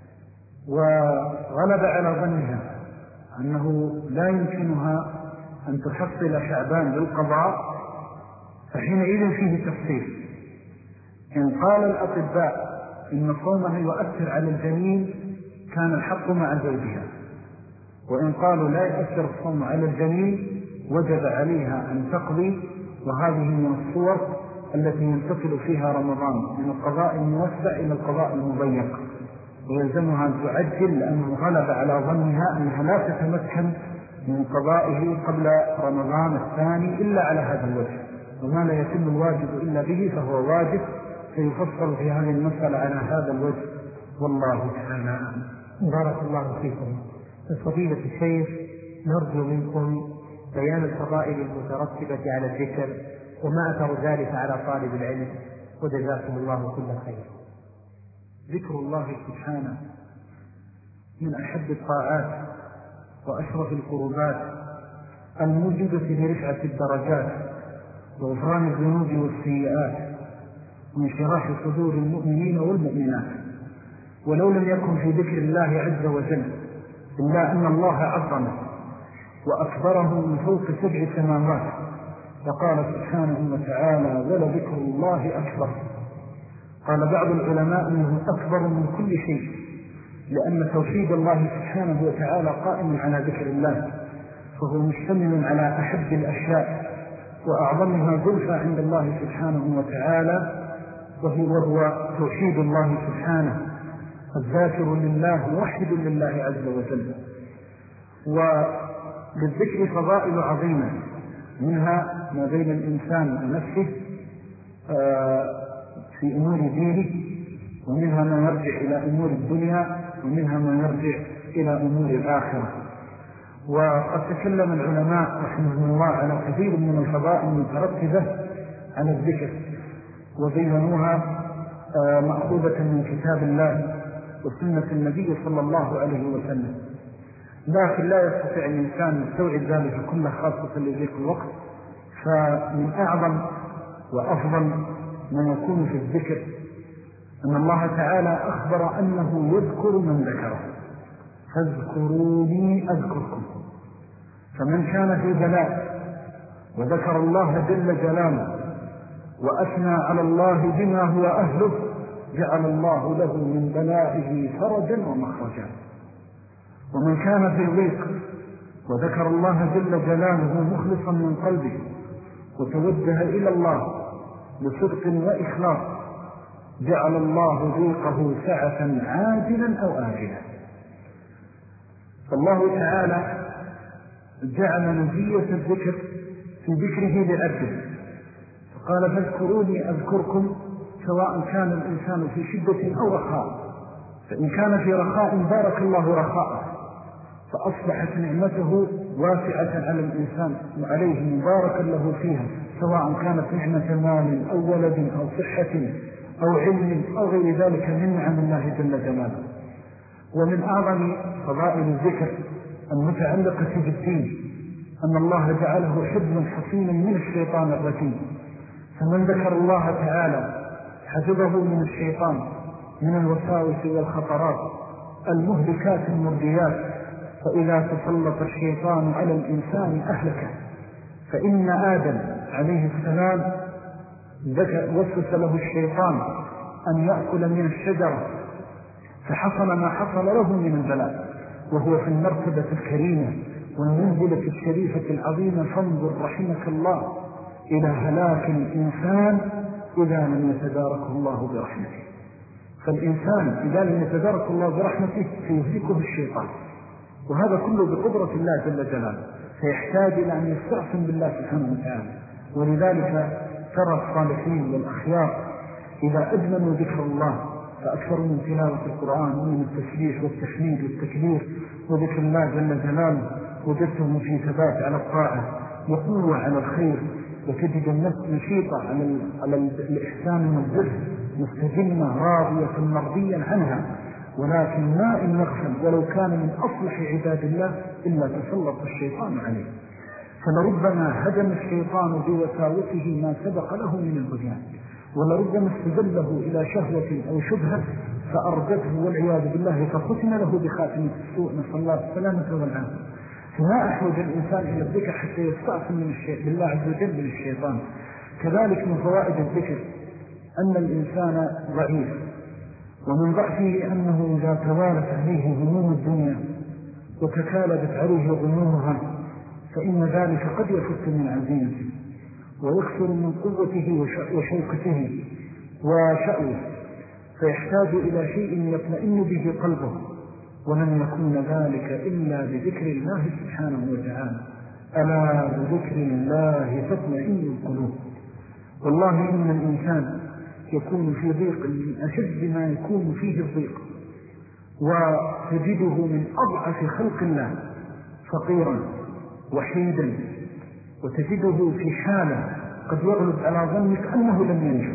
وغلب على ظنها أنه لا يمكنها أن تحصل شعبان للقضاء، فحينئذ فيه تفصيل. إن قال الأطباء إن صومها يؤثر على الجنين كان الحق مع زوجها، وإن قالوا لا يؤثر الصوم على الجنين وجب عليها أن تقضي. وهذه من الصور التي ينتقل فيها رمضان من القضاء الموسع إلى القضاء المضيق، ويلزمها أن تعجل لأنه غلب على ظنها أنها لا تتمكن من قضائه قبل رمضان الثاني إلا على هذا الوجه، وما لا يتم الواجب إلا به فهو واجب. فيفصل في هذه المسألة على هذا الوجه، والله تعالى أعلم. بارك الله فيكم. فضيلة الشيخ، نرجو منكم بيان الفضائل المترتبة على الذكر وما أثر ذلك على طالب العلم، وجزاكم الله كل خير. ذكر الله سبحانه من أحب الطاعات وأشرف القربات الموجبة لرفعة الدرجات وغفران الذنوب والسيئات وانشراح صدور المؤمنين والمؤمنات. ولو لم يكن في ذكر الله عز وجل إلا أن الله عظمه وأكبره من فوق سبع سماوات، فقال سبحانه وتعالى: ولذكر الله أكبر. قال بعض العلماء أنه أكبر من كل شيء، لأن توحيد الله سبحانه وتعالى قائم على ذكر الله، فهو مشتمل على أحب الأشياء وأعظمها ظلفة عند الله سبحانه وتعالى، وهو توحيد الله سبحانه الذاكر لله موحد لله عز وجل. وللذكر فضائل عظيمة، منها ما بين الإنسان ونفسه في أمور دينه، ومنها ما يرجع إلى أمور الدنيا، ومنها ما يرجع إلى أمور الآخرة. وقد تكلم العلماء رحمه الله على كثير من الفضائل المترتبة على الذكر، وبينوها مأخوذة من كتاب الله وسنة النبي صلى الله عليه وسلم، لكن لا يستطيع الإنسان يستوعب ذلك كله خاصة لذيك الوقت. فمن أعظم وأفضل ما يكون في الذكر أن الله تعالى أخبر أنه يذكر من ذكره: فاذكروني أذكركم. فمن كان في بلاء وذكر الله جل جلاله وأثنى على الله بما هو أهله جعل الله له من بلائه فرجا ومخرجا. ومن كان في ضيق وذكر الله جل جلاله مخلصا من قلبه وتوجه إلى الله بصدق وإخلاص جعل الله ضيقه سعة عاجلا أو آجلا. فالله تعالى جعل مزية الذكر في ذكره لعبده، فقال: فاذكروني أذكركم، سواء كان الإنسان في شدة أو رخاء. فإن كان في رخاء بارك الله رخاءه، فأصبحت نعمته واسعة على الإنسان وعليه مباركا له فيها، سواء كانت نعمة مال أو ولد أو صحة أو علم أو غير ذلك من نعم الله جل جلاله. ومن أعظم فضائل الذكر المتعلقة بالدين أن الله جعله حفظا حصينا من الشيطان الرجيم. فمن ذكر الله تعالى حفظه من الشيطان، من الوساوس والخطرات المهلكات المرديات. فإذا تسلط الشيطان على الإنسان أهلكه. فإن آدم عليه السلام وسوس له الشيطان أن يأكل من الشجرة، فحصل ما حصل له من البلاء، وهو في المرتبة الكريمة والمنزلة الشريفة العظيمة، فانظر رحمك الله إلى هلاك الإنسان إذا لم يتداركه الله برحمته. فالإنسان إذا لم يتدارك الله برحمته فيهلكه الشيطان، وهذا كله بقدرة الله جل جلاله، فيحتاج إلى أن يستعصم بالله سبحانه وتعالى. ولذلك ترى الصالحين والأخيار إذا أدمنوا ذكر الله فأكثروا من تلاوة القرآن ومن التسبيح والتحميد والتكبير وذكر الله جل جلاله، وجدتهم في ثبات على الطاعة وقوة على الخير، وتجد النفس نشيطة على, على الإحسان والبر، مستجمة راضية مرضيا عنها. ولكن ما إن يغفل ولو كان من أصلح عباد الله إلا تسلط الشيطان عليه، فلربما هدم الشيطان بوساوته ما سبق له من البنيان، ولربما استدله إلى شهوة أو شبهة فأرجته والعياذ بالله فختم له بخاتمة السوء، نسأل الله السلامة والعافية. فما أحوج الإنسان إلى الذكر حتى يستعصم من الشيء بالله عز وجل من الشيطان. كذلك من فوائد الذكر أن الإنسان ضعيف، ومن ضعفه أنه إذا توالت عليه هموم الدنيا وتكالبت عليه غمومها فإن ذلك قد يفت من عزيمته ويكثر من قوته وشوكته وشأوه، فيحتاج إلى شيء يطمئن به قلبه، ولن يكون ذلك إلا بذكر الله سبحانه وتعالى. ألا بذكر الله تطمئن القلوب. والله إن الإنسان يكون في ضيق من أشد ما يكون فيه الضيق، وتجده من أضعف خلق الله فقيرا وحيدا، وتجده في حالة قد يغلب على ظنك أنه لم ينجو،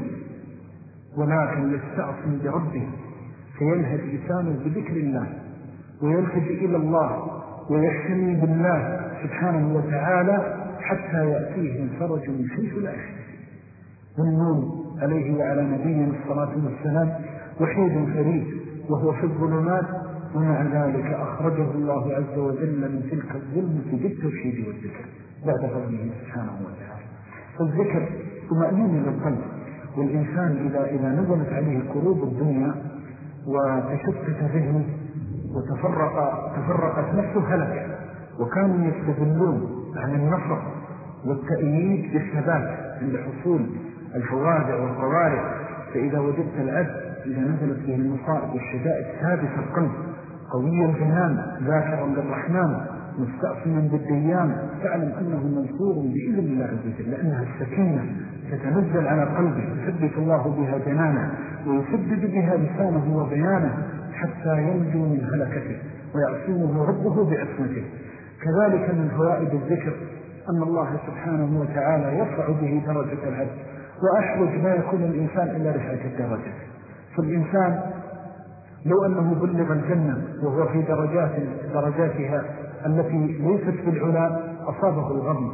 ولكن يستعصم بربه فينهج لسانه بذكر الله ويلتجئ إلى الله ويحتمي بالله سبحانه وتعالى حتى يأتيه الفرج من حيث لا يحتسب. والنون عليه وعلى نبينا الصلاة والسلام وحيد فريد وهو في الظلمات، ومع ذلك أخرجه الله عز وجل من تلك الظلمة بالتوحيد والذكر بعد فضله سبحانه وتعالى. فالذكر طمأنينة للقلب، والإنسان إذا, إذا نزلت عليه كروب الدنيا وتشتت ذهنه وتفرق تفرقت نفسه هلك، وكانوا يستدلون عن النصر والتأييد بالثبات عند حصول الفوادع والقوارع. فإذا وجدت العبد إذا نزلت به المصائب والشدائد ثابت القلب قوي الجنان ذاكرا للرحمن مستأصما بالديان، فاعلم أنه منصور بإذن الله عز وجل، لأنها السكينة تتنزل على قلبه يثبت الله بها جنانه ويسدد بها لسانه وبيانه حتى ينجو من هلكته ويعصمه ربه بعصمته. كذلك من فوائد الذكر أن الله سبحانه وتعالى يرفع به درجة العبد، وأحوج ما يكون الإنسان إلى رفعة الدرجة. فالإنسان لو أنه بلغ الجنة وهو في درجات درجاتها التي ليست في العلا أصابه الغم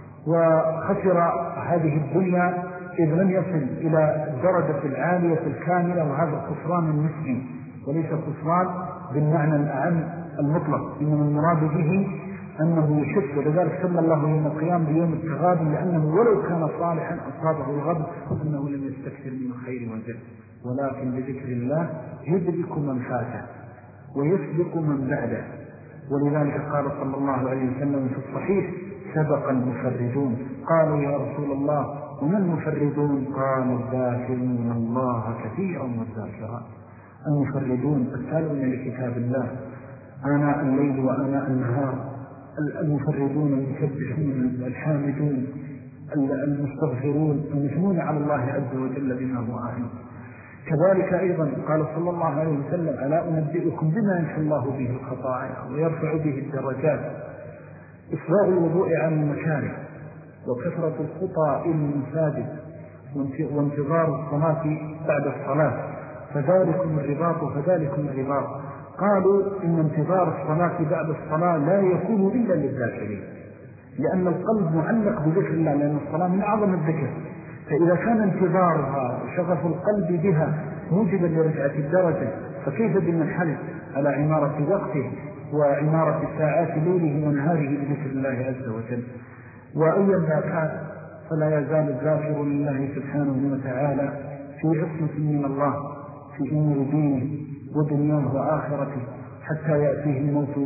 وخسر هذه الدنيا إذ لم يصل إلى الدرجة العالية الكاملة، وهذا الخسران النسبي وليس خسران بالمعنى الأعم المطلق، إنما المراد به أنه يشك. ولذلك سمى الله يوم القيامة بيوم التغابن، لأنه ولو كان صالحا أصابه الغضب إنه لم يستكثر من الخير والبر، ولكن بذكر الله يدرك من فاته ويسبق من بعده. ولذلك قال صلى الله عليه وسلم في الصحيح: سبق المفردون. قالوا يا رسول الله ومن المفردون؟ قال: الذاكرون الله كثيرا والذاكرات. المفردون التالون لكتاب الله آناء الليل وآناء النهار، المفردون المسبحون الحامدون المستغفرون المثنون على الله عز وجل بما هو أهل. كذلك أيضا قال صلى الله عليه وسلم: ألا أنبئكم بما ينحى الله به الخطايا ويرفع به الدرجات؟ إسراء الوضوء عن المكاره، وكثرة الخطى إلى المساجد، وانتظار الصلاة بعد الصلاة، فذلكم الرباط فذلكم الرباط. قالوا إن انتظار الصلاة بعد الصلاة لا يكون إلا للذاكرين، لأن القلب معلق بذكر الله، لأن الصلاة من أعظم الذكر. فإذا كان انتظارها وشغف القلب بها موجبا لرفعة الدرجة، فكيف بمن حرص على عمارة وقته وعمارة ساعات ليله ونهاره بذكر الله عز وجل؟ وأيا ما كان فلا يزال الذاكر لله سبحانه وتعالى في عصمة من الله في أمور دينه ودنياه وآخرته حتى يأتيه الموت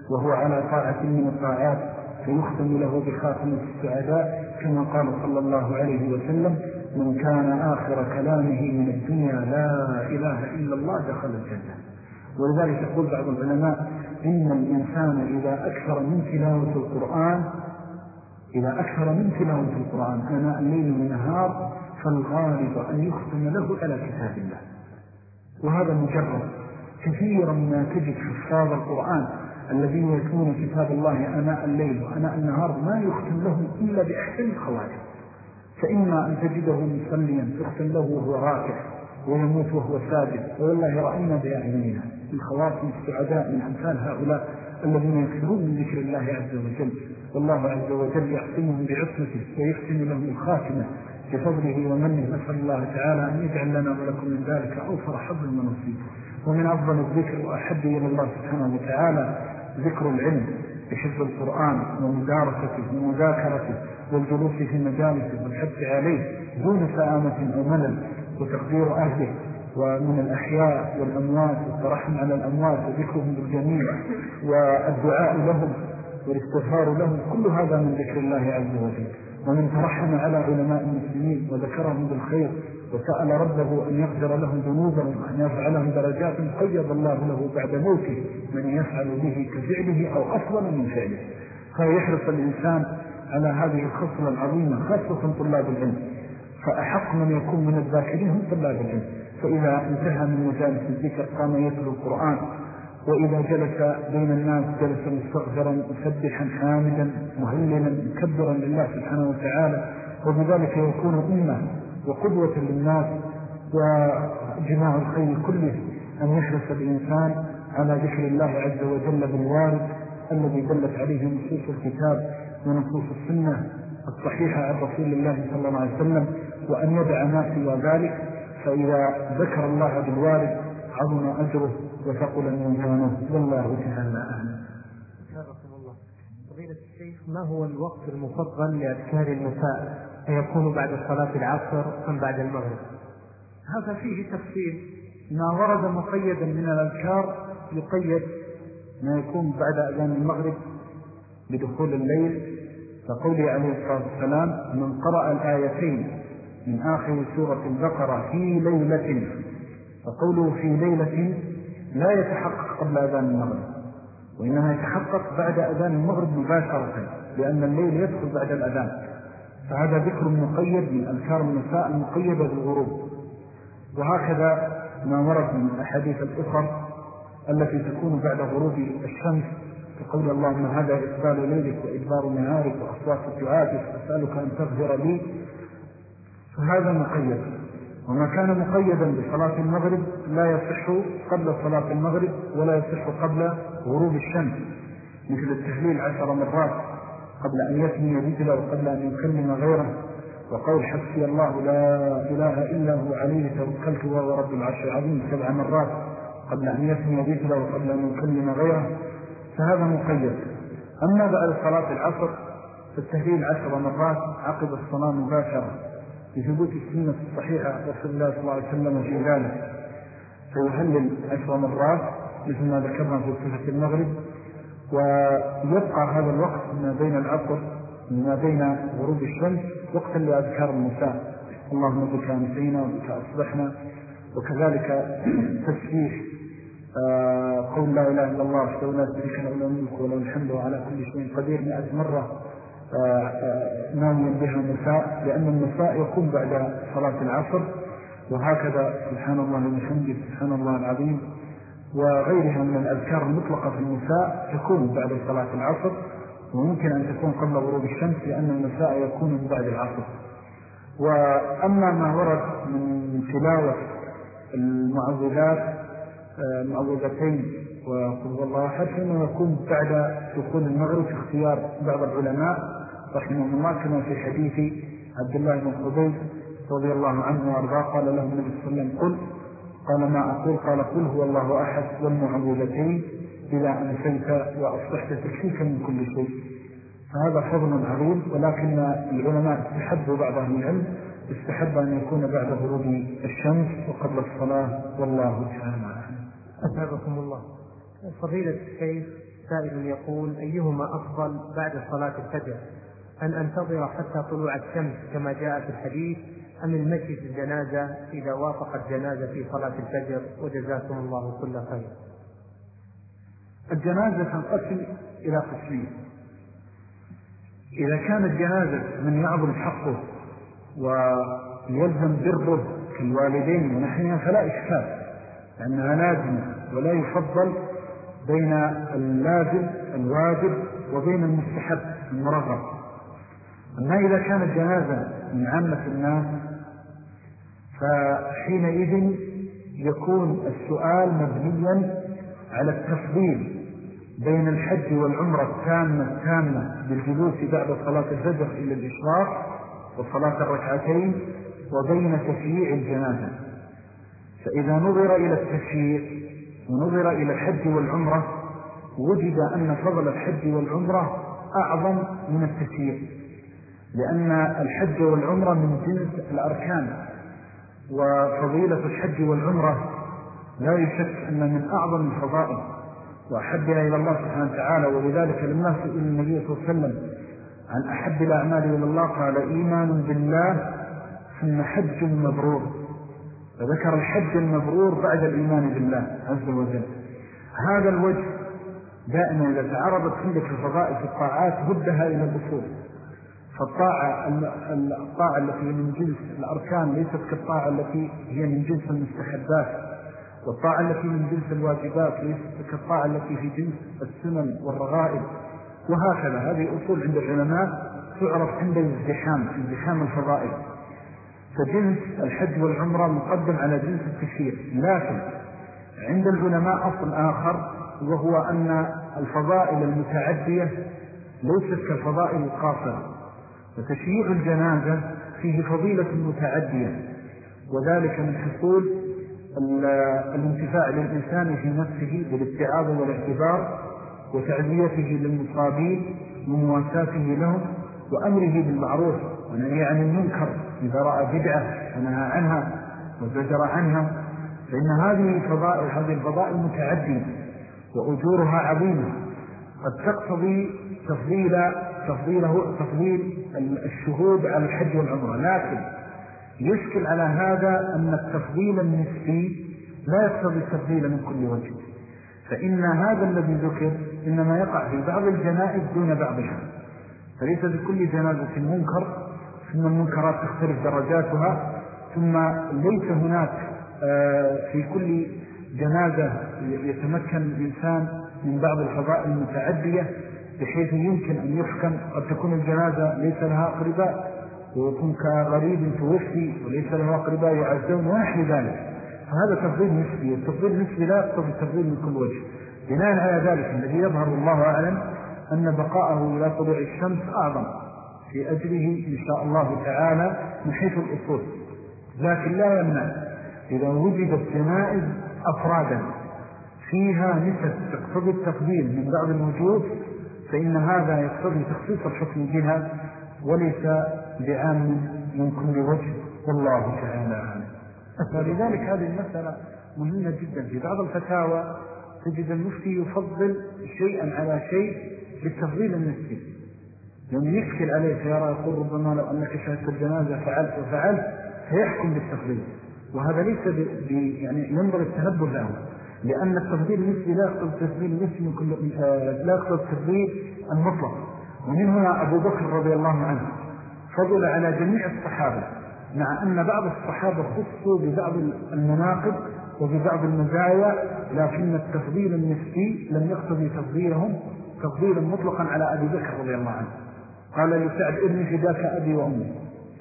وهو على طاعة من الطاعات فيختم له بخاتمة السعداء كما قال صلى الله عليه وسلم: من كان آخر كلامه من الدنيا لا إله إلا الله دخل الجنة. ولذلك يقول بعض العلماء: إن الإنسان إذا أكثر من تلاوة القرآن إذا أكثر من تلاوة القرآن آناء الليل والنهار فالغالب أن يختم له على كتاب الله. وهذا مجرد. كثيرا ما تجد حفاظ القرآن الذين يتلون كتاب الله آناء الليل وآناء النهار ما يختم لهم إلا بأحسن الخواتم. فإما أن تجده مصليا يختم له وهو راكع ويموت وهو ساجد، والله رأينا بأعيننا الخواتم السعداء من أمثال هؤلاء الذين يكثرون من ذكر الله عز وجل، والله عز وجل يعصمهم بعصمته ويختم لهم الخاتمة بفضله ومنه. نسأل الله تعالى أن يجعل لنا ولكم من ذلك أوفر حظ ونصيب. ومن أفضل الذكر وأحب إلى الله سبحانه وتعالى ذكر العلم بحفظ القرآن ومدارسته ومذاكرته والجلوس في مجالسه والحث عليه دون سآمة أو ملل، وتقدير أهله ومن الأحياء والأموات والترحم على الأموات وذكرهم بالجميع والدعاء لهم والاستغفار لهم. كل هذا من ذكر الله عز وجل. ومن ترحم على علماء المسلمين وذكرهم بالخير وسأل ربه أن يغفر لهم ذنوبهم وأن يفعلهم درجات قيض الله له بعد موته من يفعل به كفعله أو أفضل من فعله. فيحرص الإنسان على هذه الخصلة العظيمة خاصة طلاب العلم، فأحق من يكون من الذاكرين هم طلاب العلم. فإذا انتهى من مجالس الذكر قام يتلو القرآن، وإذا جلس بين الناس جلس مستغفرا مسبحا حامدا مهللا مكبرا لله سبحانه وتعالى، وبذلك يكون أمة وقدوة للناس وجماع الخير كله. أن يحرص الإنسان على ذكر الله عز وجل بالوارد الذي دلت عليه نصوص الكتاب ونصوص السنة الصحيحة عن رسول الله صلى الله عليه وسلم، وأن يدع ما سوى ذلك، فإذا ذكر الله بالوارد عظم أجره وثقل ميزانه. والله تعالى أعلم. شرفكم الله. فضيلة الشيخ، ما هو الوقت المفضل لأذكار المساء؟ أيكون بعد صلاة العصر أم بعد المغرب؟ هذا فيه تفصيل. ما ورد مقيدا من الأذكار يقيد ما يكون بعد أذان المغرب بدخول الليل، فقوله عليه الصلاة والسلام: من قرأ الآيتين من آخر سورة البقرة في ليلة، فقوله في ليلة لا يتحقق قبل أذان المغرب، وإنما يتحقق بعد أذان المغرب مباشرة، لأن الليل يدخل بعد الأذان. فهذا ذكر مقيد من أذكار المساء المقيدة بالغروب. وهكذا ما ورد من الأحاديث الأخرى التي تكون بعد غروب الشمس، تقول: اللهم هذا إقبال ليلك وإدبار نهارك وأصوات دعاتك أسألك أن تغفر لي. فهذا مقيد. وما كان مقيدا بصلاة المغرب لا يصح قبل صلاة المغرب ولا يصح قبل غروب الشمس، مثل التهليل عشر مرات قبل أن يثني رجله وقبل أن يكلم غيره، وقول حسبي الله لا إله إلا هو عليه توكلت وهو رب العرش العظيم سبع مرات قبل أن يثني رجله وقبل أن يكلم غيره، فهذا مقيد. أما بعد صلاة العصر فالتهليل عشر مرات عقب الصلاة مباشرة بثبوت السنة الصحيحة رسول الله صلى الله عليه وسلم في ذلك، فيهلل عشر مرات مثل ما ذكرنا في صفة المغرب. ويبقى هذا الوقت ما بين العصر وما بين غروب الشمس وقتا لأذكار المساء: اللهم بك أمسينا وبك أصبحنا. وكذلك تسبيح قول لا إله إلا الله وحده لا شريك له له الملك وله الحمد وعلى كل شيء قدير مئة مرة ناويا بها المساء، لأن المساء يكون بعد صلاة العصر. وهكذا سبحان الله وبحمده سبحان الله العظيم وغيرها من الأذكار المطلقة في المساء تكون بعد صلاة العصر، وممكن أن تكون قبل غروب الشمس لأن المساء يكون من بعد العصر. وأما ما ورد من تلاوة المعوذات المعوذتين وقل هو الله أحد فإنه يكون بعد دخول المغرب في اختيار بعض العلماء رحمه الله، كما في حديث عبد الله بن قبيس رضي الله عنه وارضاه قال له النبي صلى الله عليه وسلم: قل. قال: ما أقول؟ قال: قل هو الله أحد والمعوذتين إذا أمسيت وأصبحت تكفيك من كل شيء. فهذا فضل عظيم، ولكن العلماء استحبوا بعض أهل العلم استحب أن يكون بعد غروب الشمس وقبل الصلاة، والله تعالى أعلم. أسعدكم الله. فضيلة الشيخ، سائل يقول: أيهما أفضل بعد صلاة الفجر، أن أنتظر حتى طلوع الشمس كما جاء في الحديث، أم المشي في الجنازة إذا وافقت جنازة في صلاة الفجر؟ وجزاكم الله كل خير. الجنازة تنقسم إلى قسمين: إذا كانت جنازة من يعظم حقه ويلزم بره كالوالدين ونحنها فلا إشكال، لأنها لازمة ولا يفضل بين اللازم الواجب وبين المستحب المرغب. أما إذا كانت جنازة من عامة الناس فحينئذ يكون السؤال مبنيا على التفضيل بين الحج والعمرة التامة التامة بالجلوس بعد صلاة الفجر إلى الإشراق وصلاة الركعتين، وبين تشييع الجنازة. فإذا نظر إلى التشييع ونظر إلى الحج والعمرة وجد أن فضل الحج والعمرة أعظم من التشييع، لأن الحج والعمرة من جنس الأركان، وفضيلة الحج والعمرة لا يشك أن من أعظم الفضائل وأحبها إلى الله سبحانه وتعالى. ولذلك لما سئل النبي صلى الله عليه وسلم عن أحب الأعمال إلى الله قال: إيمان بالله ثم حج مبرور. فذكر الحج المبرور بعد الإيمان بالله عز وجل. هذا الوجه دائما إذا تعرضت عندك الفضائل في الطاعات ردها إلى الأصول. فالطاعة الطاعة التي من جنس الأركان ليست كالطاعة التي هي من جنس المستحبات، والطاعة التي من جنس الواجبات ليست كالطاعة التي في جنس السنن والرغائب، وهكذا. هذه أصول عند العلماء تعرف عند الازدحام ازدحام الفضائل. فجنس الحج والعمرة مقدم على جنس التشريع. لكن عند العلماء أصل آخر، وهو أن الفضائل المتعدية ليست كالفضائل القاصرة. فتشييع الجنازة فيه فضيلة متعدية، وذلك من حصول الانتفاع للإنسان في نفسه بالاتعاظ والاعتبار، وتعزيته للمصابين ومواساته لهم، وأمره بالمعروف ونهي عن المنكر إذا رأى بدعة ونهى عنها وزجر عنها. فإن هذه فضائل هذه الفضائل متعدية وأجورها عظيمة، قد تقتضي تفضيل تفضيله تفضيل الشهود على الحج والعمرة. لكن يشكل على هذا أن التفضيل النسبي لا يقتضي التفضيل من كل وجه، فإن هذا الذي ذكر إنما يقع في بعض الجنائز دون بعضها. فليس بكل جنازة منكر، ثم المنكرات تختلف درجاتها، ثم ليس هناك في كل جنازة يتمكن الإنسان من بعض الفضائل المتعدية بحيث يمكن أن يحكم. قد تكون الجنازة ليس لها أقرباء ويكون كغريب توفي وليس له أقرباء يعزون ونحن ذلك، فهذا تفضيل نسبي. التفضيل النسبي لا يقتضي التفضيل من كل وجه. بناء على ذلك الذي يظهر الله أعلم أن بقاءه إلى طلوع الشمس أعظم في أجره إن شاء الله تعالى من حيث الأصول. لكن لا يمنع إذا وجدت جنائز أفرادا فيها نسب تقتضي التفضيل من بعض الوجوه، فإن هذا يقتضي تخصيص الحكم بها وليس بعام من كل وجه، والله تعالى أعلم. ولذلك هذه المسألة مهمة جدا. في بعض الفتاوى تجد المفتي يفضل شيئا على شيء بالتفضيل النسبي، لأنه يشكل عليه فيرى يقول ربما لو أنك شاهدت الجنازة فعلت وفعلت فيحكم بالتفضيل، وهذا ليس ب... يعني ينظر التنبه له، لأن التفضيل النسبي لا يقتضي التفضيل النسبي من كل لا يقتضي التفضيل المطلق. ومن هنا أبو بكر رضي الله عنه فضل على جميع الصحابة، مع أن بعض الصحابة خصوا ببعض المناقب وببعض المزايا، لكن التفضيل النسبي لم يقتضي تفضيلهم تفضيلا مطلقا على أبي بكر رضي الله عنه. قال لسعد ابن فداك أبي وأمي،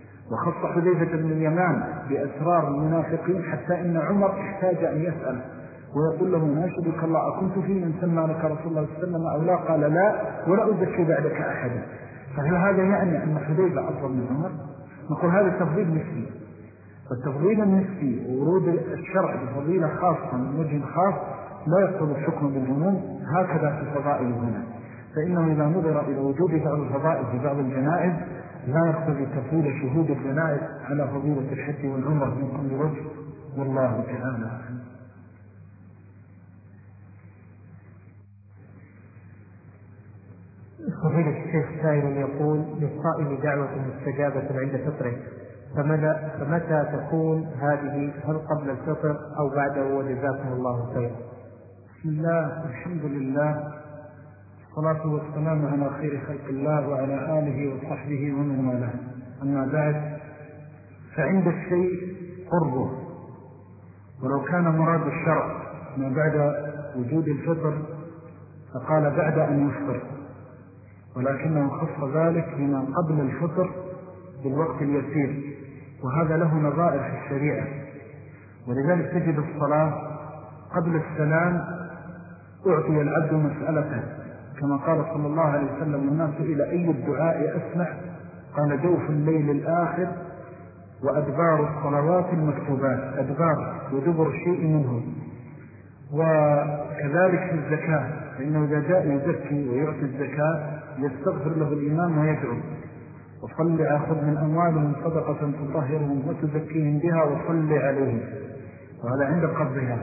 وخص حذيفة بن اليمان بأسرار المنافقين، حتى إن عمر احتاج أن يسأل ويقول له ناشدك الله أكنت في من سمى لك رسول الله صلى الله عليه وسلم أو لا؟ قال لا، ولا أذكي بعدك أحدا. فهل هذا يعني أن حذيفة أفضل من عمر؟ نقول هذا تفضيل نسبي. فالتفضيل النسبي وورود الشرع بفضيلة خاصة من وجه خاص لا يقتضي الحكم بالجنون. هكذا في الفضائل هنا، فإنه إذا نظر إلى وجود بعض الفضائل في بعض الجنائز لا يقتضي تفضيل شهود الجنائز على فضيلة الحج والعمرة من كل وجه، والله تعالى. فضيلة الشيخ سائل يقول: للصائم دعوة مستجابة عند فطره، فمتى تكون هذه؟ هل قبل الفطر أو بعده؟ وجزاكم الله خيرا. بسم الله، الحمد لله، والصلاة والسلام على خير خلق الله وعلى آله وصحبه ومن والاه. أما بعد، فعند الشيء قربه، ولو كان مراد الشرع ما بعد وجود الفطر فقال بعد أن يفطر، ولكنه خص ذلك بما قبل الفطر بالوقت اليسير، وهذا له نظائر في الشريعة. ولذلك تجد الصلاة قبل السلام أعطي العبد مسألته، كما قال صلى الله عليه وسلم: الناس إلى أي الدعاء أسمع؟ قال: جوف الليل الآخر وأدبار الصلوات المكتوبات. أدبار ودبر شيء منه. وكذلك في الزكاة، فإنه إذا جاء يزكي ويعطي الزكاة يستغفر له الإمام ويدعو: وصل أخذ من أموالهم صدقة تطهرهم وتزكيهم بها وصل عليهم. وهذا عند قبضها.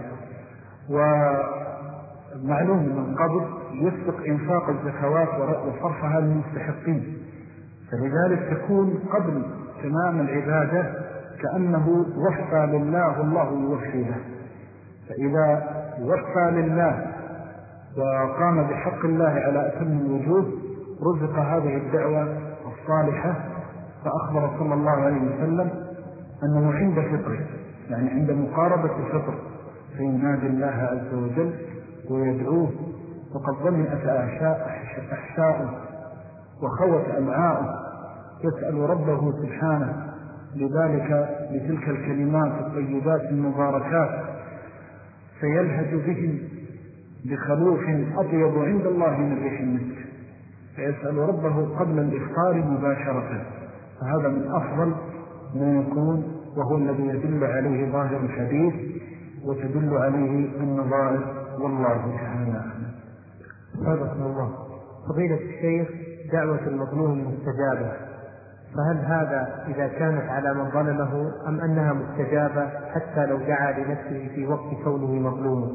ومعلوم من القبض يسبق إنفاق الزكوات وصرفها للمستحقين، فلذلك تكون قبل تمام العبادة كأنه وفى لله والله يوفي له. فإذا وفى لله وقام بحق الله على أتم الوجوه رزق هذه الدعوة الصالحة. فأخبر صلى الله عليه وسلم أنه عند فطره، يعني عند مقاربة الفطر، فينادي الله عز وجل ويدعوه، وقد ظلمت أحشاؤه وخوت أمعاؤه، يسأل ربه سبحانه لذلك لتلك الكلمات الطيبات المباركات، فيلهج بهم بخلوف أطيب عند الله من ريح المسك، فيسأل ربه قبل الإفطار مباشرة. فهذا من أفضل ما يكون، وهو الذي يدل عليه ظاهر الحديث وتدل عليه النظائر، والله تعالى. صدق الله. فضيلة الشيخ، دعوة المظلوم مستجابة، فهل هذا إذا كانت على من ظلمه أم أنها مستجابة حتى لو دعا لنفسه في وقت كونه مظلوما؟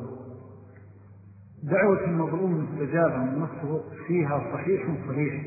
دعوة المظلوم مستجابة النص فيها صحيح صحيح،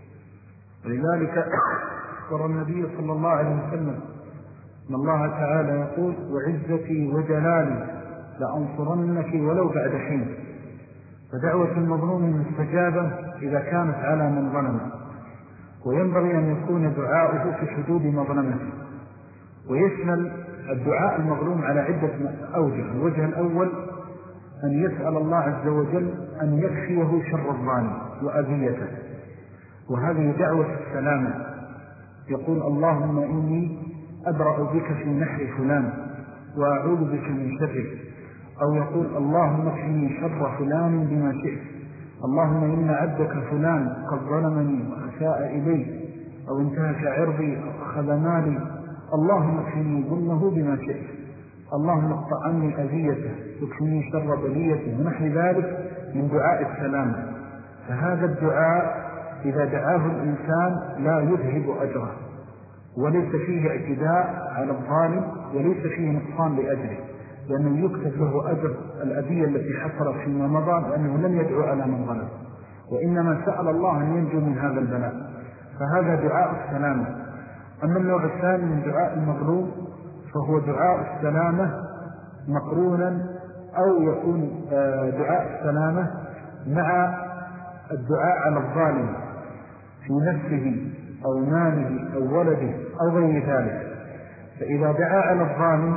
ولذلك أخبر النبي صلى الله عليه وسلم أن الله تعالى يقول: وعزتي وجلالي لأنصرنك ولو بعد حين. فدعوة المظلوم مستجابة إذا كانت على من ظلم، وينبغي أن يكون دعاؤه في حدود مظلمته. ويشمل الدعاء المظلوم على عدة أوجه. الوجه الأول أن يسأل الله عز وجل أن يكفيه شر الظالم وأذيته، وهذه دعوة السلامة. يقول: اللهم إني أبرأ بك في نحر فلان وأعوذ بك من شره. أو يقول: اللهم اكفني شر فلان بما شئت. اللهم إن عبدك فلان قد ظلمني وأساء إلي أو انتهك عرضي أو أخذ مالي، اللهم اكفني ظلمه بما شئت. اللهم اقطع عني أذيته واكفني شر بليته، ونحو ذلك من دعاء السلام. فهذا الدعاء إذا دعاه الإنسان لا يذهب أجره، وليس فيه اعتداء على الظالم، وليس فيه نقصان لأجره، لأنه يكتب له أجر الأذية التي حصلت فيما مضى، لأنه لم يدعو على من ظلم، وإنما سأل الله أن ينجو من هذا البلاء. فهذا دعاء السلامة. أما النوع الثاني من دعاء المظلوم فهو دعاء السلامة مقرونا، أو يكون دعاء السلامة مع الدعاء على الظالم في نفسه أو ماله أو ولده أو غير ذلك. فإذا دعا على الظالم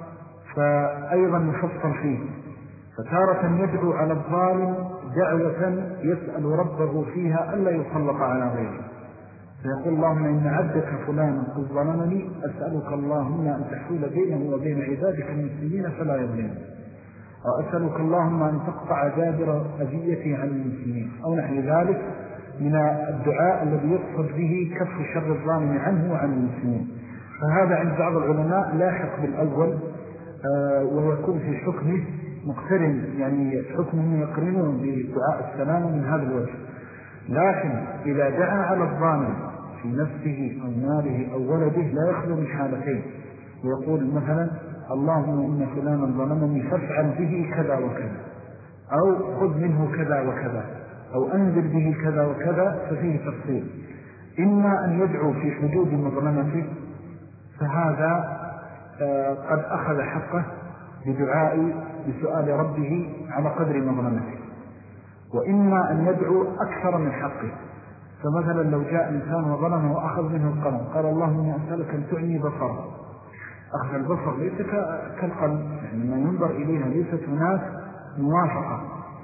فأيضا مفصل فيه، فتارة يدعو على الظالم دعوة يسأل ربه فيها ألا يسلط على غيره، فيقول: اللهم إن عبدك فلانا قد ظلمني، أسألك اللهم أن تحول بينه وبين عبادك المسلمين فلا يظلمني، أو أسألك اللهم أن تقطع دابر أذيتي عن المسلمين، أو نحو ذلك من الدعاء الذي يقصد به كف شر الظالم عنه وعن المسلمين. فهذا عند بعض العلماء لاحق بالأول، ويكون في حكمه مقترن، يعني حكمه يقرنون بدعاء السلام من هذا الوجه. لكن إذا دعا على الظالم في نفسه أو ماله أو ولده لا يخلو من حالتين، ويقول مثلا: اللهم إن فلانا ظلمني فافعل به كذا وكذا، أو خذ منه كذا وكذا، أو أنزل به كذا وكذا، ففيه تفصيل. إما أن يدعو في حدود مظلمته، فهذا قد أخذ حقه بدعاء بسؤال ربه على قدر مظلمته. وإما أن يدعو أكثر من حقه، فمثلا لو جاء إنسان وظلمه وأخذ منه القلم، قال اللهم أسألك أن تعني بصره. أخذ البصر ليس كالقلم، يعني ما ينظر إليها ليست هناك موافقة.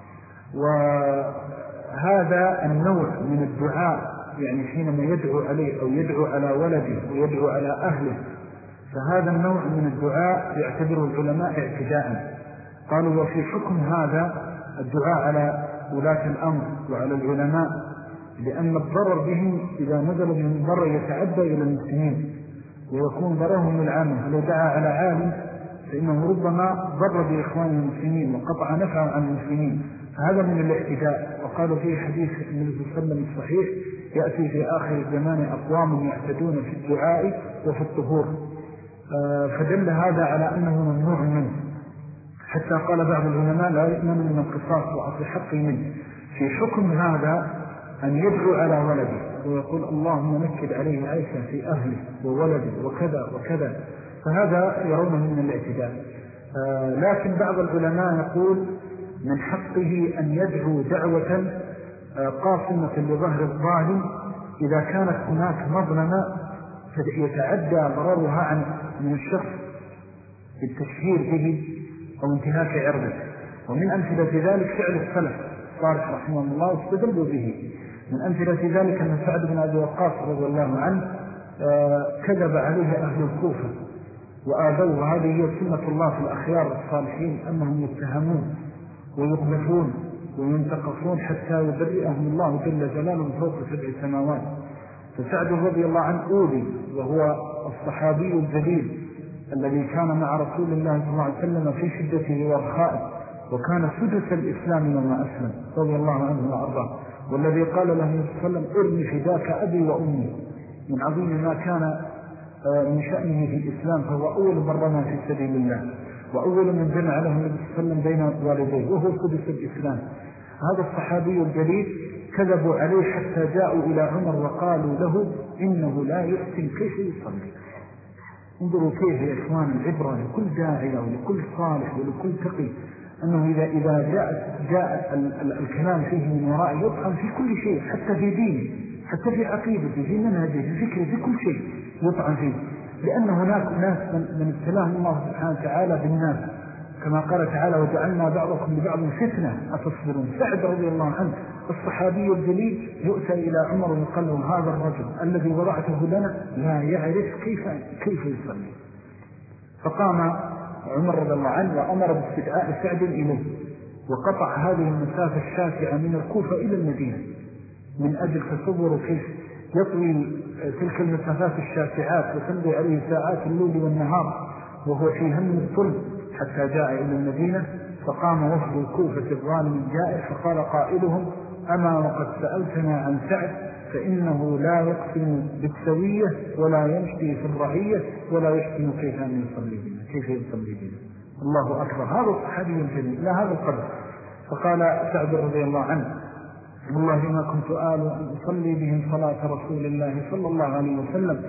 وهذا النوع من الدعاء يعني حينما يدعو عليه أو يدعو على ولده ويدعو على أهله، فهذا النوع من الدعاء يعتبره العلماء اعتداء. قالوا وفي حكم هذا الدعاء على ولاة الأمر وعلى العلماء، لأن الضرر بهم إذا نزل بهم الضرر يتعدى إلى المسلمين ويكون ضررهم العامة. لو دعا على عالم فإنه ربما ضر بإخوان المسلمين وقطع نفعا عن المسلمين، فهذا من الاعتداء. وقالوا فيه حديث النبي صلى الله عليه وسلم الصحيح يأتي في آخر الزمان أقوام يعتدون في الدعاء وفي الطهور، فدل هذا على أنه ممنوع منه. حتى قال بعض العلماء لا يؤمن من القصاص وأصل حقه منه. في حكم هذا أن يدعو على ولده ويقول اللهم نكد عليه عيشا في أهله وولده وكذا وكذا، فهذا يرونه من الاعتداء. لكن بعض العلماء يقول من حقه أن يدعو دعوة قاصمة لظهر الظالم إذا كانت هناك مظلمة يتعدى ضررها عن من الشخص بالتشهير به أو انتهاك عرضه. ومن أمثلة ذلك فعل السلف صالح رحمه الله واستدلوا به. من أمثلة ذلك أن سعد بن أبي وقاص رضي الله عنه كذب عليه أهل الكوفة وآذوه. وهذه هي سنة الله في الأخيار الصالحين، أنهم يتهمون ويقذفون وينتقصون حتى يبرئهم الله جل جلاله من فوق سبع سماوات. فسعد رضي الله عنه أوذي، وهو الصحابي الجليل الذي كان مع رسول الله صلى الله عليه وسلم في شدته ورخائه، وكان سدس الإسلام لما أسلم رضي الله عنه وأرضاه، والذي قال له صلى الله عليه وسلم ارمي فداك أبي وأمي. من عظيم ما كان من شأنه في الإسلام، فهو أول من رمى في سبيل الله، وأول من جمع له النبي صلى الله عليه وسلم بين والديه، وهو سدس الإسلام. هذا الصحابي الجليل كذبوا عليه حتى جاءوا إلى عمر وقالوا له إنه لا يحسن كيف يصلي. انظروا كيف يا إخوان العبرة لكل داعية ولكل صالح ولكل تقي، أنه إذا, إذا جاء, جاء ال ال الكلام فيه من وراء يطعن في كل شيء، حتى في دينه، حتى في عقيدته، في منهجه، في فكره، في كل شيء يطعن فيه. لأن هناك ناس من, من ابتلاهم الله سبحانه وتعالى بالناس، كما قال تعالى وجعلنا بعضكم لبعض فتنة أتصبرون. سعد رضي الله عنه الصحابي الجليل يؤتى إلى عمر وقال له هذا الرجل الذي وضعته لنا لا يعرف كيف, كيف يصلي. فقام عمر رضي الله عنه وأمر باستدعاء سعد إليه، وقطع هذه المسافة الشاسعة من الكوفة إلى المدينة من أجل تصور كيف يطوي تلك المسافات الشاسعات وتمضي عليه ساعات الليل والنهار وهو في هم الظلم حتى جاء إلى المدينة. فقام وفد الكوفة الظالم الجائع فقال قائلهم أما وقد سألتنا عن سعد فإنه لا يقسم بالسوية ولا يمشي في الرعية ولا يحسن كيف أن يصلي بنا كيف يصلي بنا. الله أكبر. هذا الصحابي الجليل إلى هذا القدر. فقال سعد رضي الله عنه والله ما كنت آل أن أصلي بهم صلاة رسول الله صلى الله عليه وسلم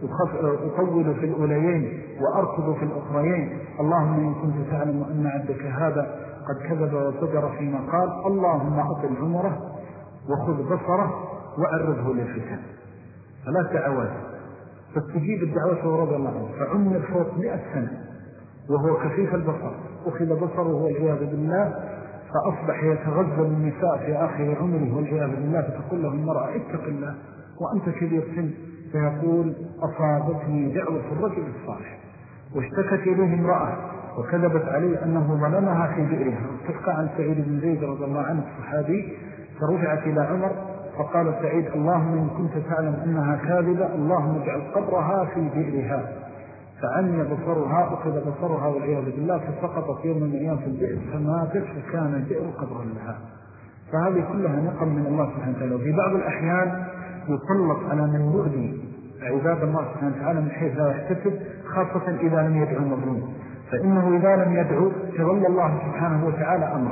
أطول في الأوليين وأركض في الأخريين. اللهم إن كنت تعلم أن عبدك هذا قد كذب وصدر فيما قال اللهم أطل عمره وخذ بصره وأرده للفتن. فلا تعوذ فاستجيب الدعوة رضي الله عنه. فعمر فوق مئة سنة وهو كفيف البصر، أخذ بصره والعياذ بالله، فأصبح يتغزل النساء في آخر عمره والعياذ بالله، فتقول له المرأة اتق الله وأنت كبير سن، فيقول أصابتني دعوة الرجل الصالح. واشتكت إليه امرأة وكذبت عليه أنه ظلمها في بئرها. تبقى عن سعيد بن زيد رضي الله عنه الصحابي، فرجعت إلى عمر فقال سعيد اللهم إن كنت تعلم أنها كاذبة اللهم اجعل قبرها في بئرها. فعني بصرها أخذ بصرها والعياذ بالله، فسقطت يوم من الأيام في البئر فماتت فكان البئر قبرا لها. فهذه كلها نقم من الله سبحانه وتعالى. وفي بعض الأحيان يطلق على من يؤذي عباد الله سبحانه وتعالى من حيث لا يحتسب، خاصة إذا لم يدعو المظلوم، فإنه إذا لم يدعو تولى الله سبحانه وتعالى أمره.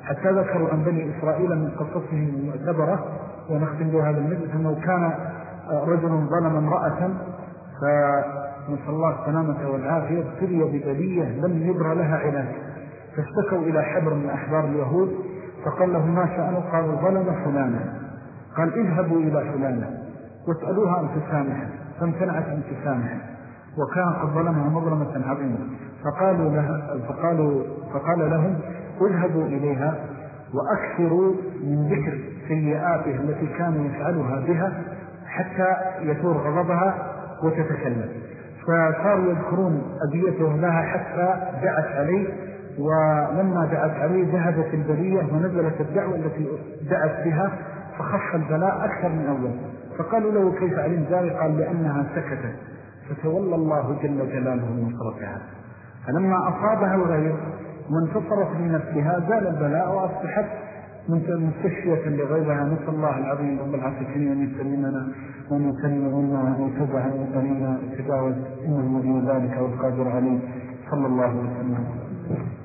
حتى ذكروا عن بني إسرائيل من قصصهم المعتبرة، ونختم بهذا المجلس، أنه كان رجل ظلم امرأة فنسأل الله السلامة والعافية، ابتلي ببلية لم يبرى لها علاج، فاشتكوا إلى حبر من أحبار اليهود، فقال لهم ما شأنه؟ قالوا ظلم فلانة. قال اذهبوا إلى فلانة واسألوها أن تسامح، فامتنعت أن تسامح، وكان قد ظلمها مظلمة عظيمة. فقالوا لها فقالوا فقال لهم اذهبوا إليها وأكثروا من ذكر سيئاته التي كانوا يفعلها بها حتى يثور غضبها وتتكلم. فصاروا يذكرون أبيته لها حتى دعت عليه، ولما دعت عليه ذهبت البلية ونزلت الدعوة التي دعت بها، فخف البلاء أكثر من أول. فقالوا له كيف علم ذلك؟ قال لأنها سكتت، فتولى الله جل جلاله نصرتها، فلما أصابها الغير وانتصرت لنفسها زال البلاء وأصبحت مستشفية لغيرها. نسأل الله العظيم رب العالمين أن يسلمنا وأن يسلمنا ويتوب علينا ويتجاوز، إنه ولي ذلك والقادر عليه. صلى الله عليه وسلم.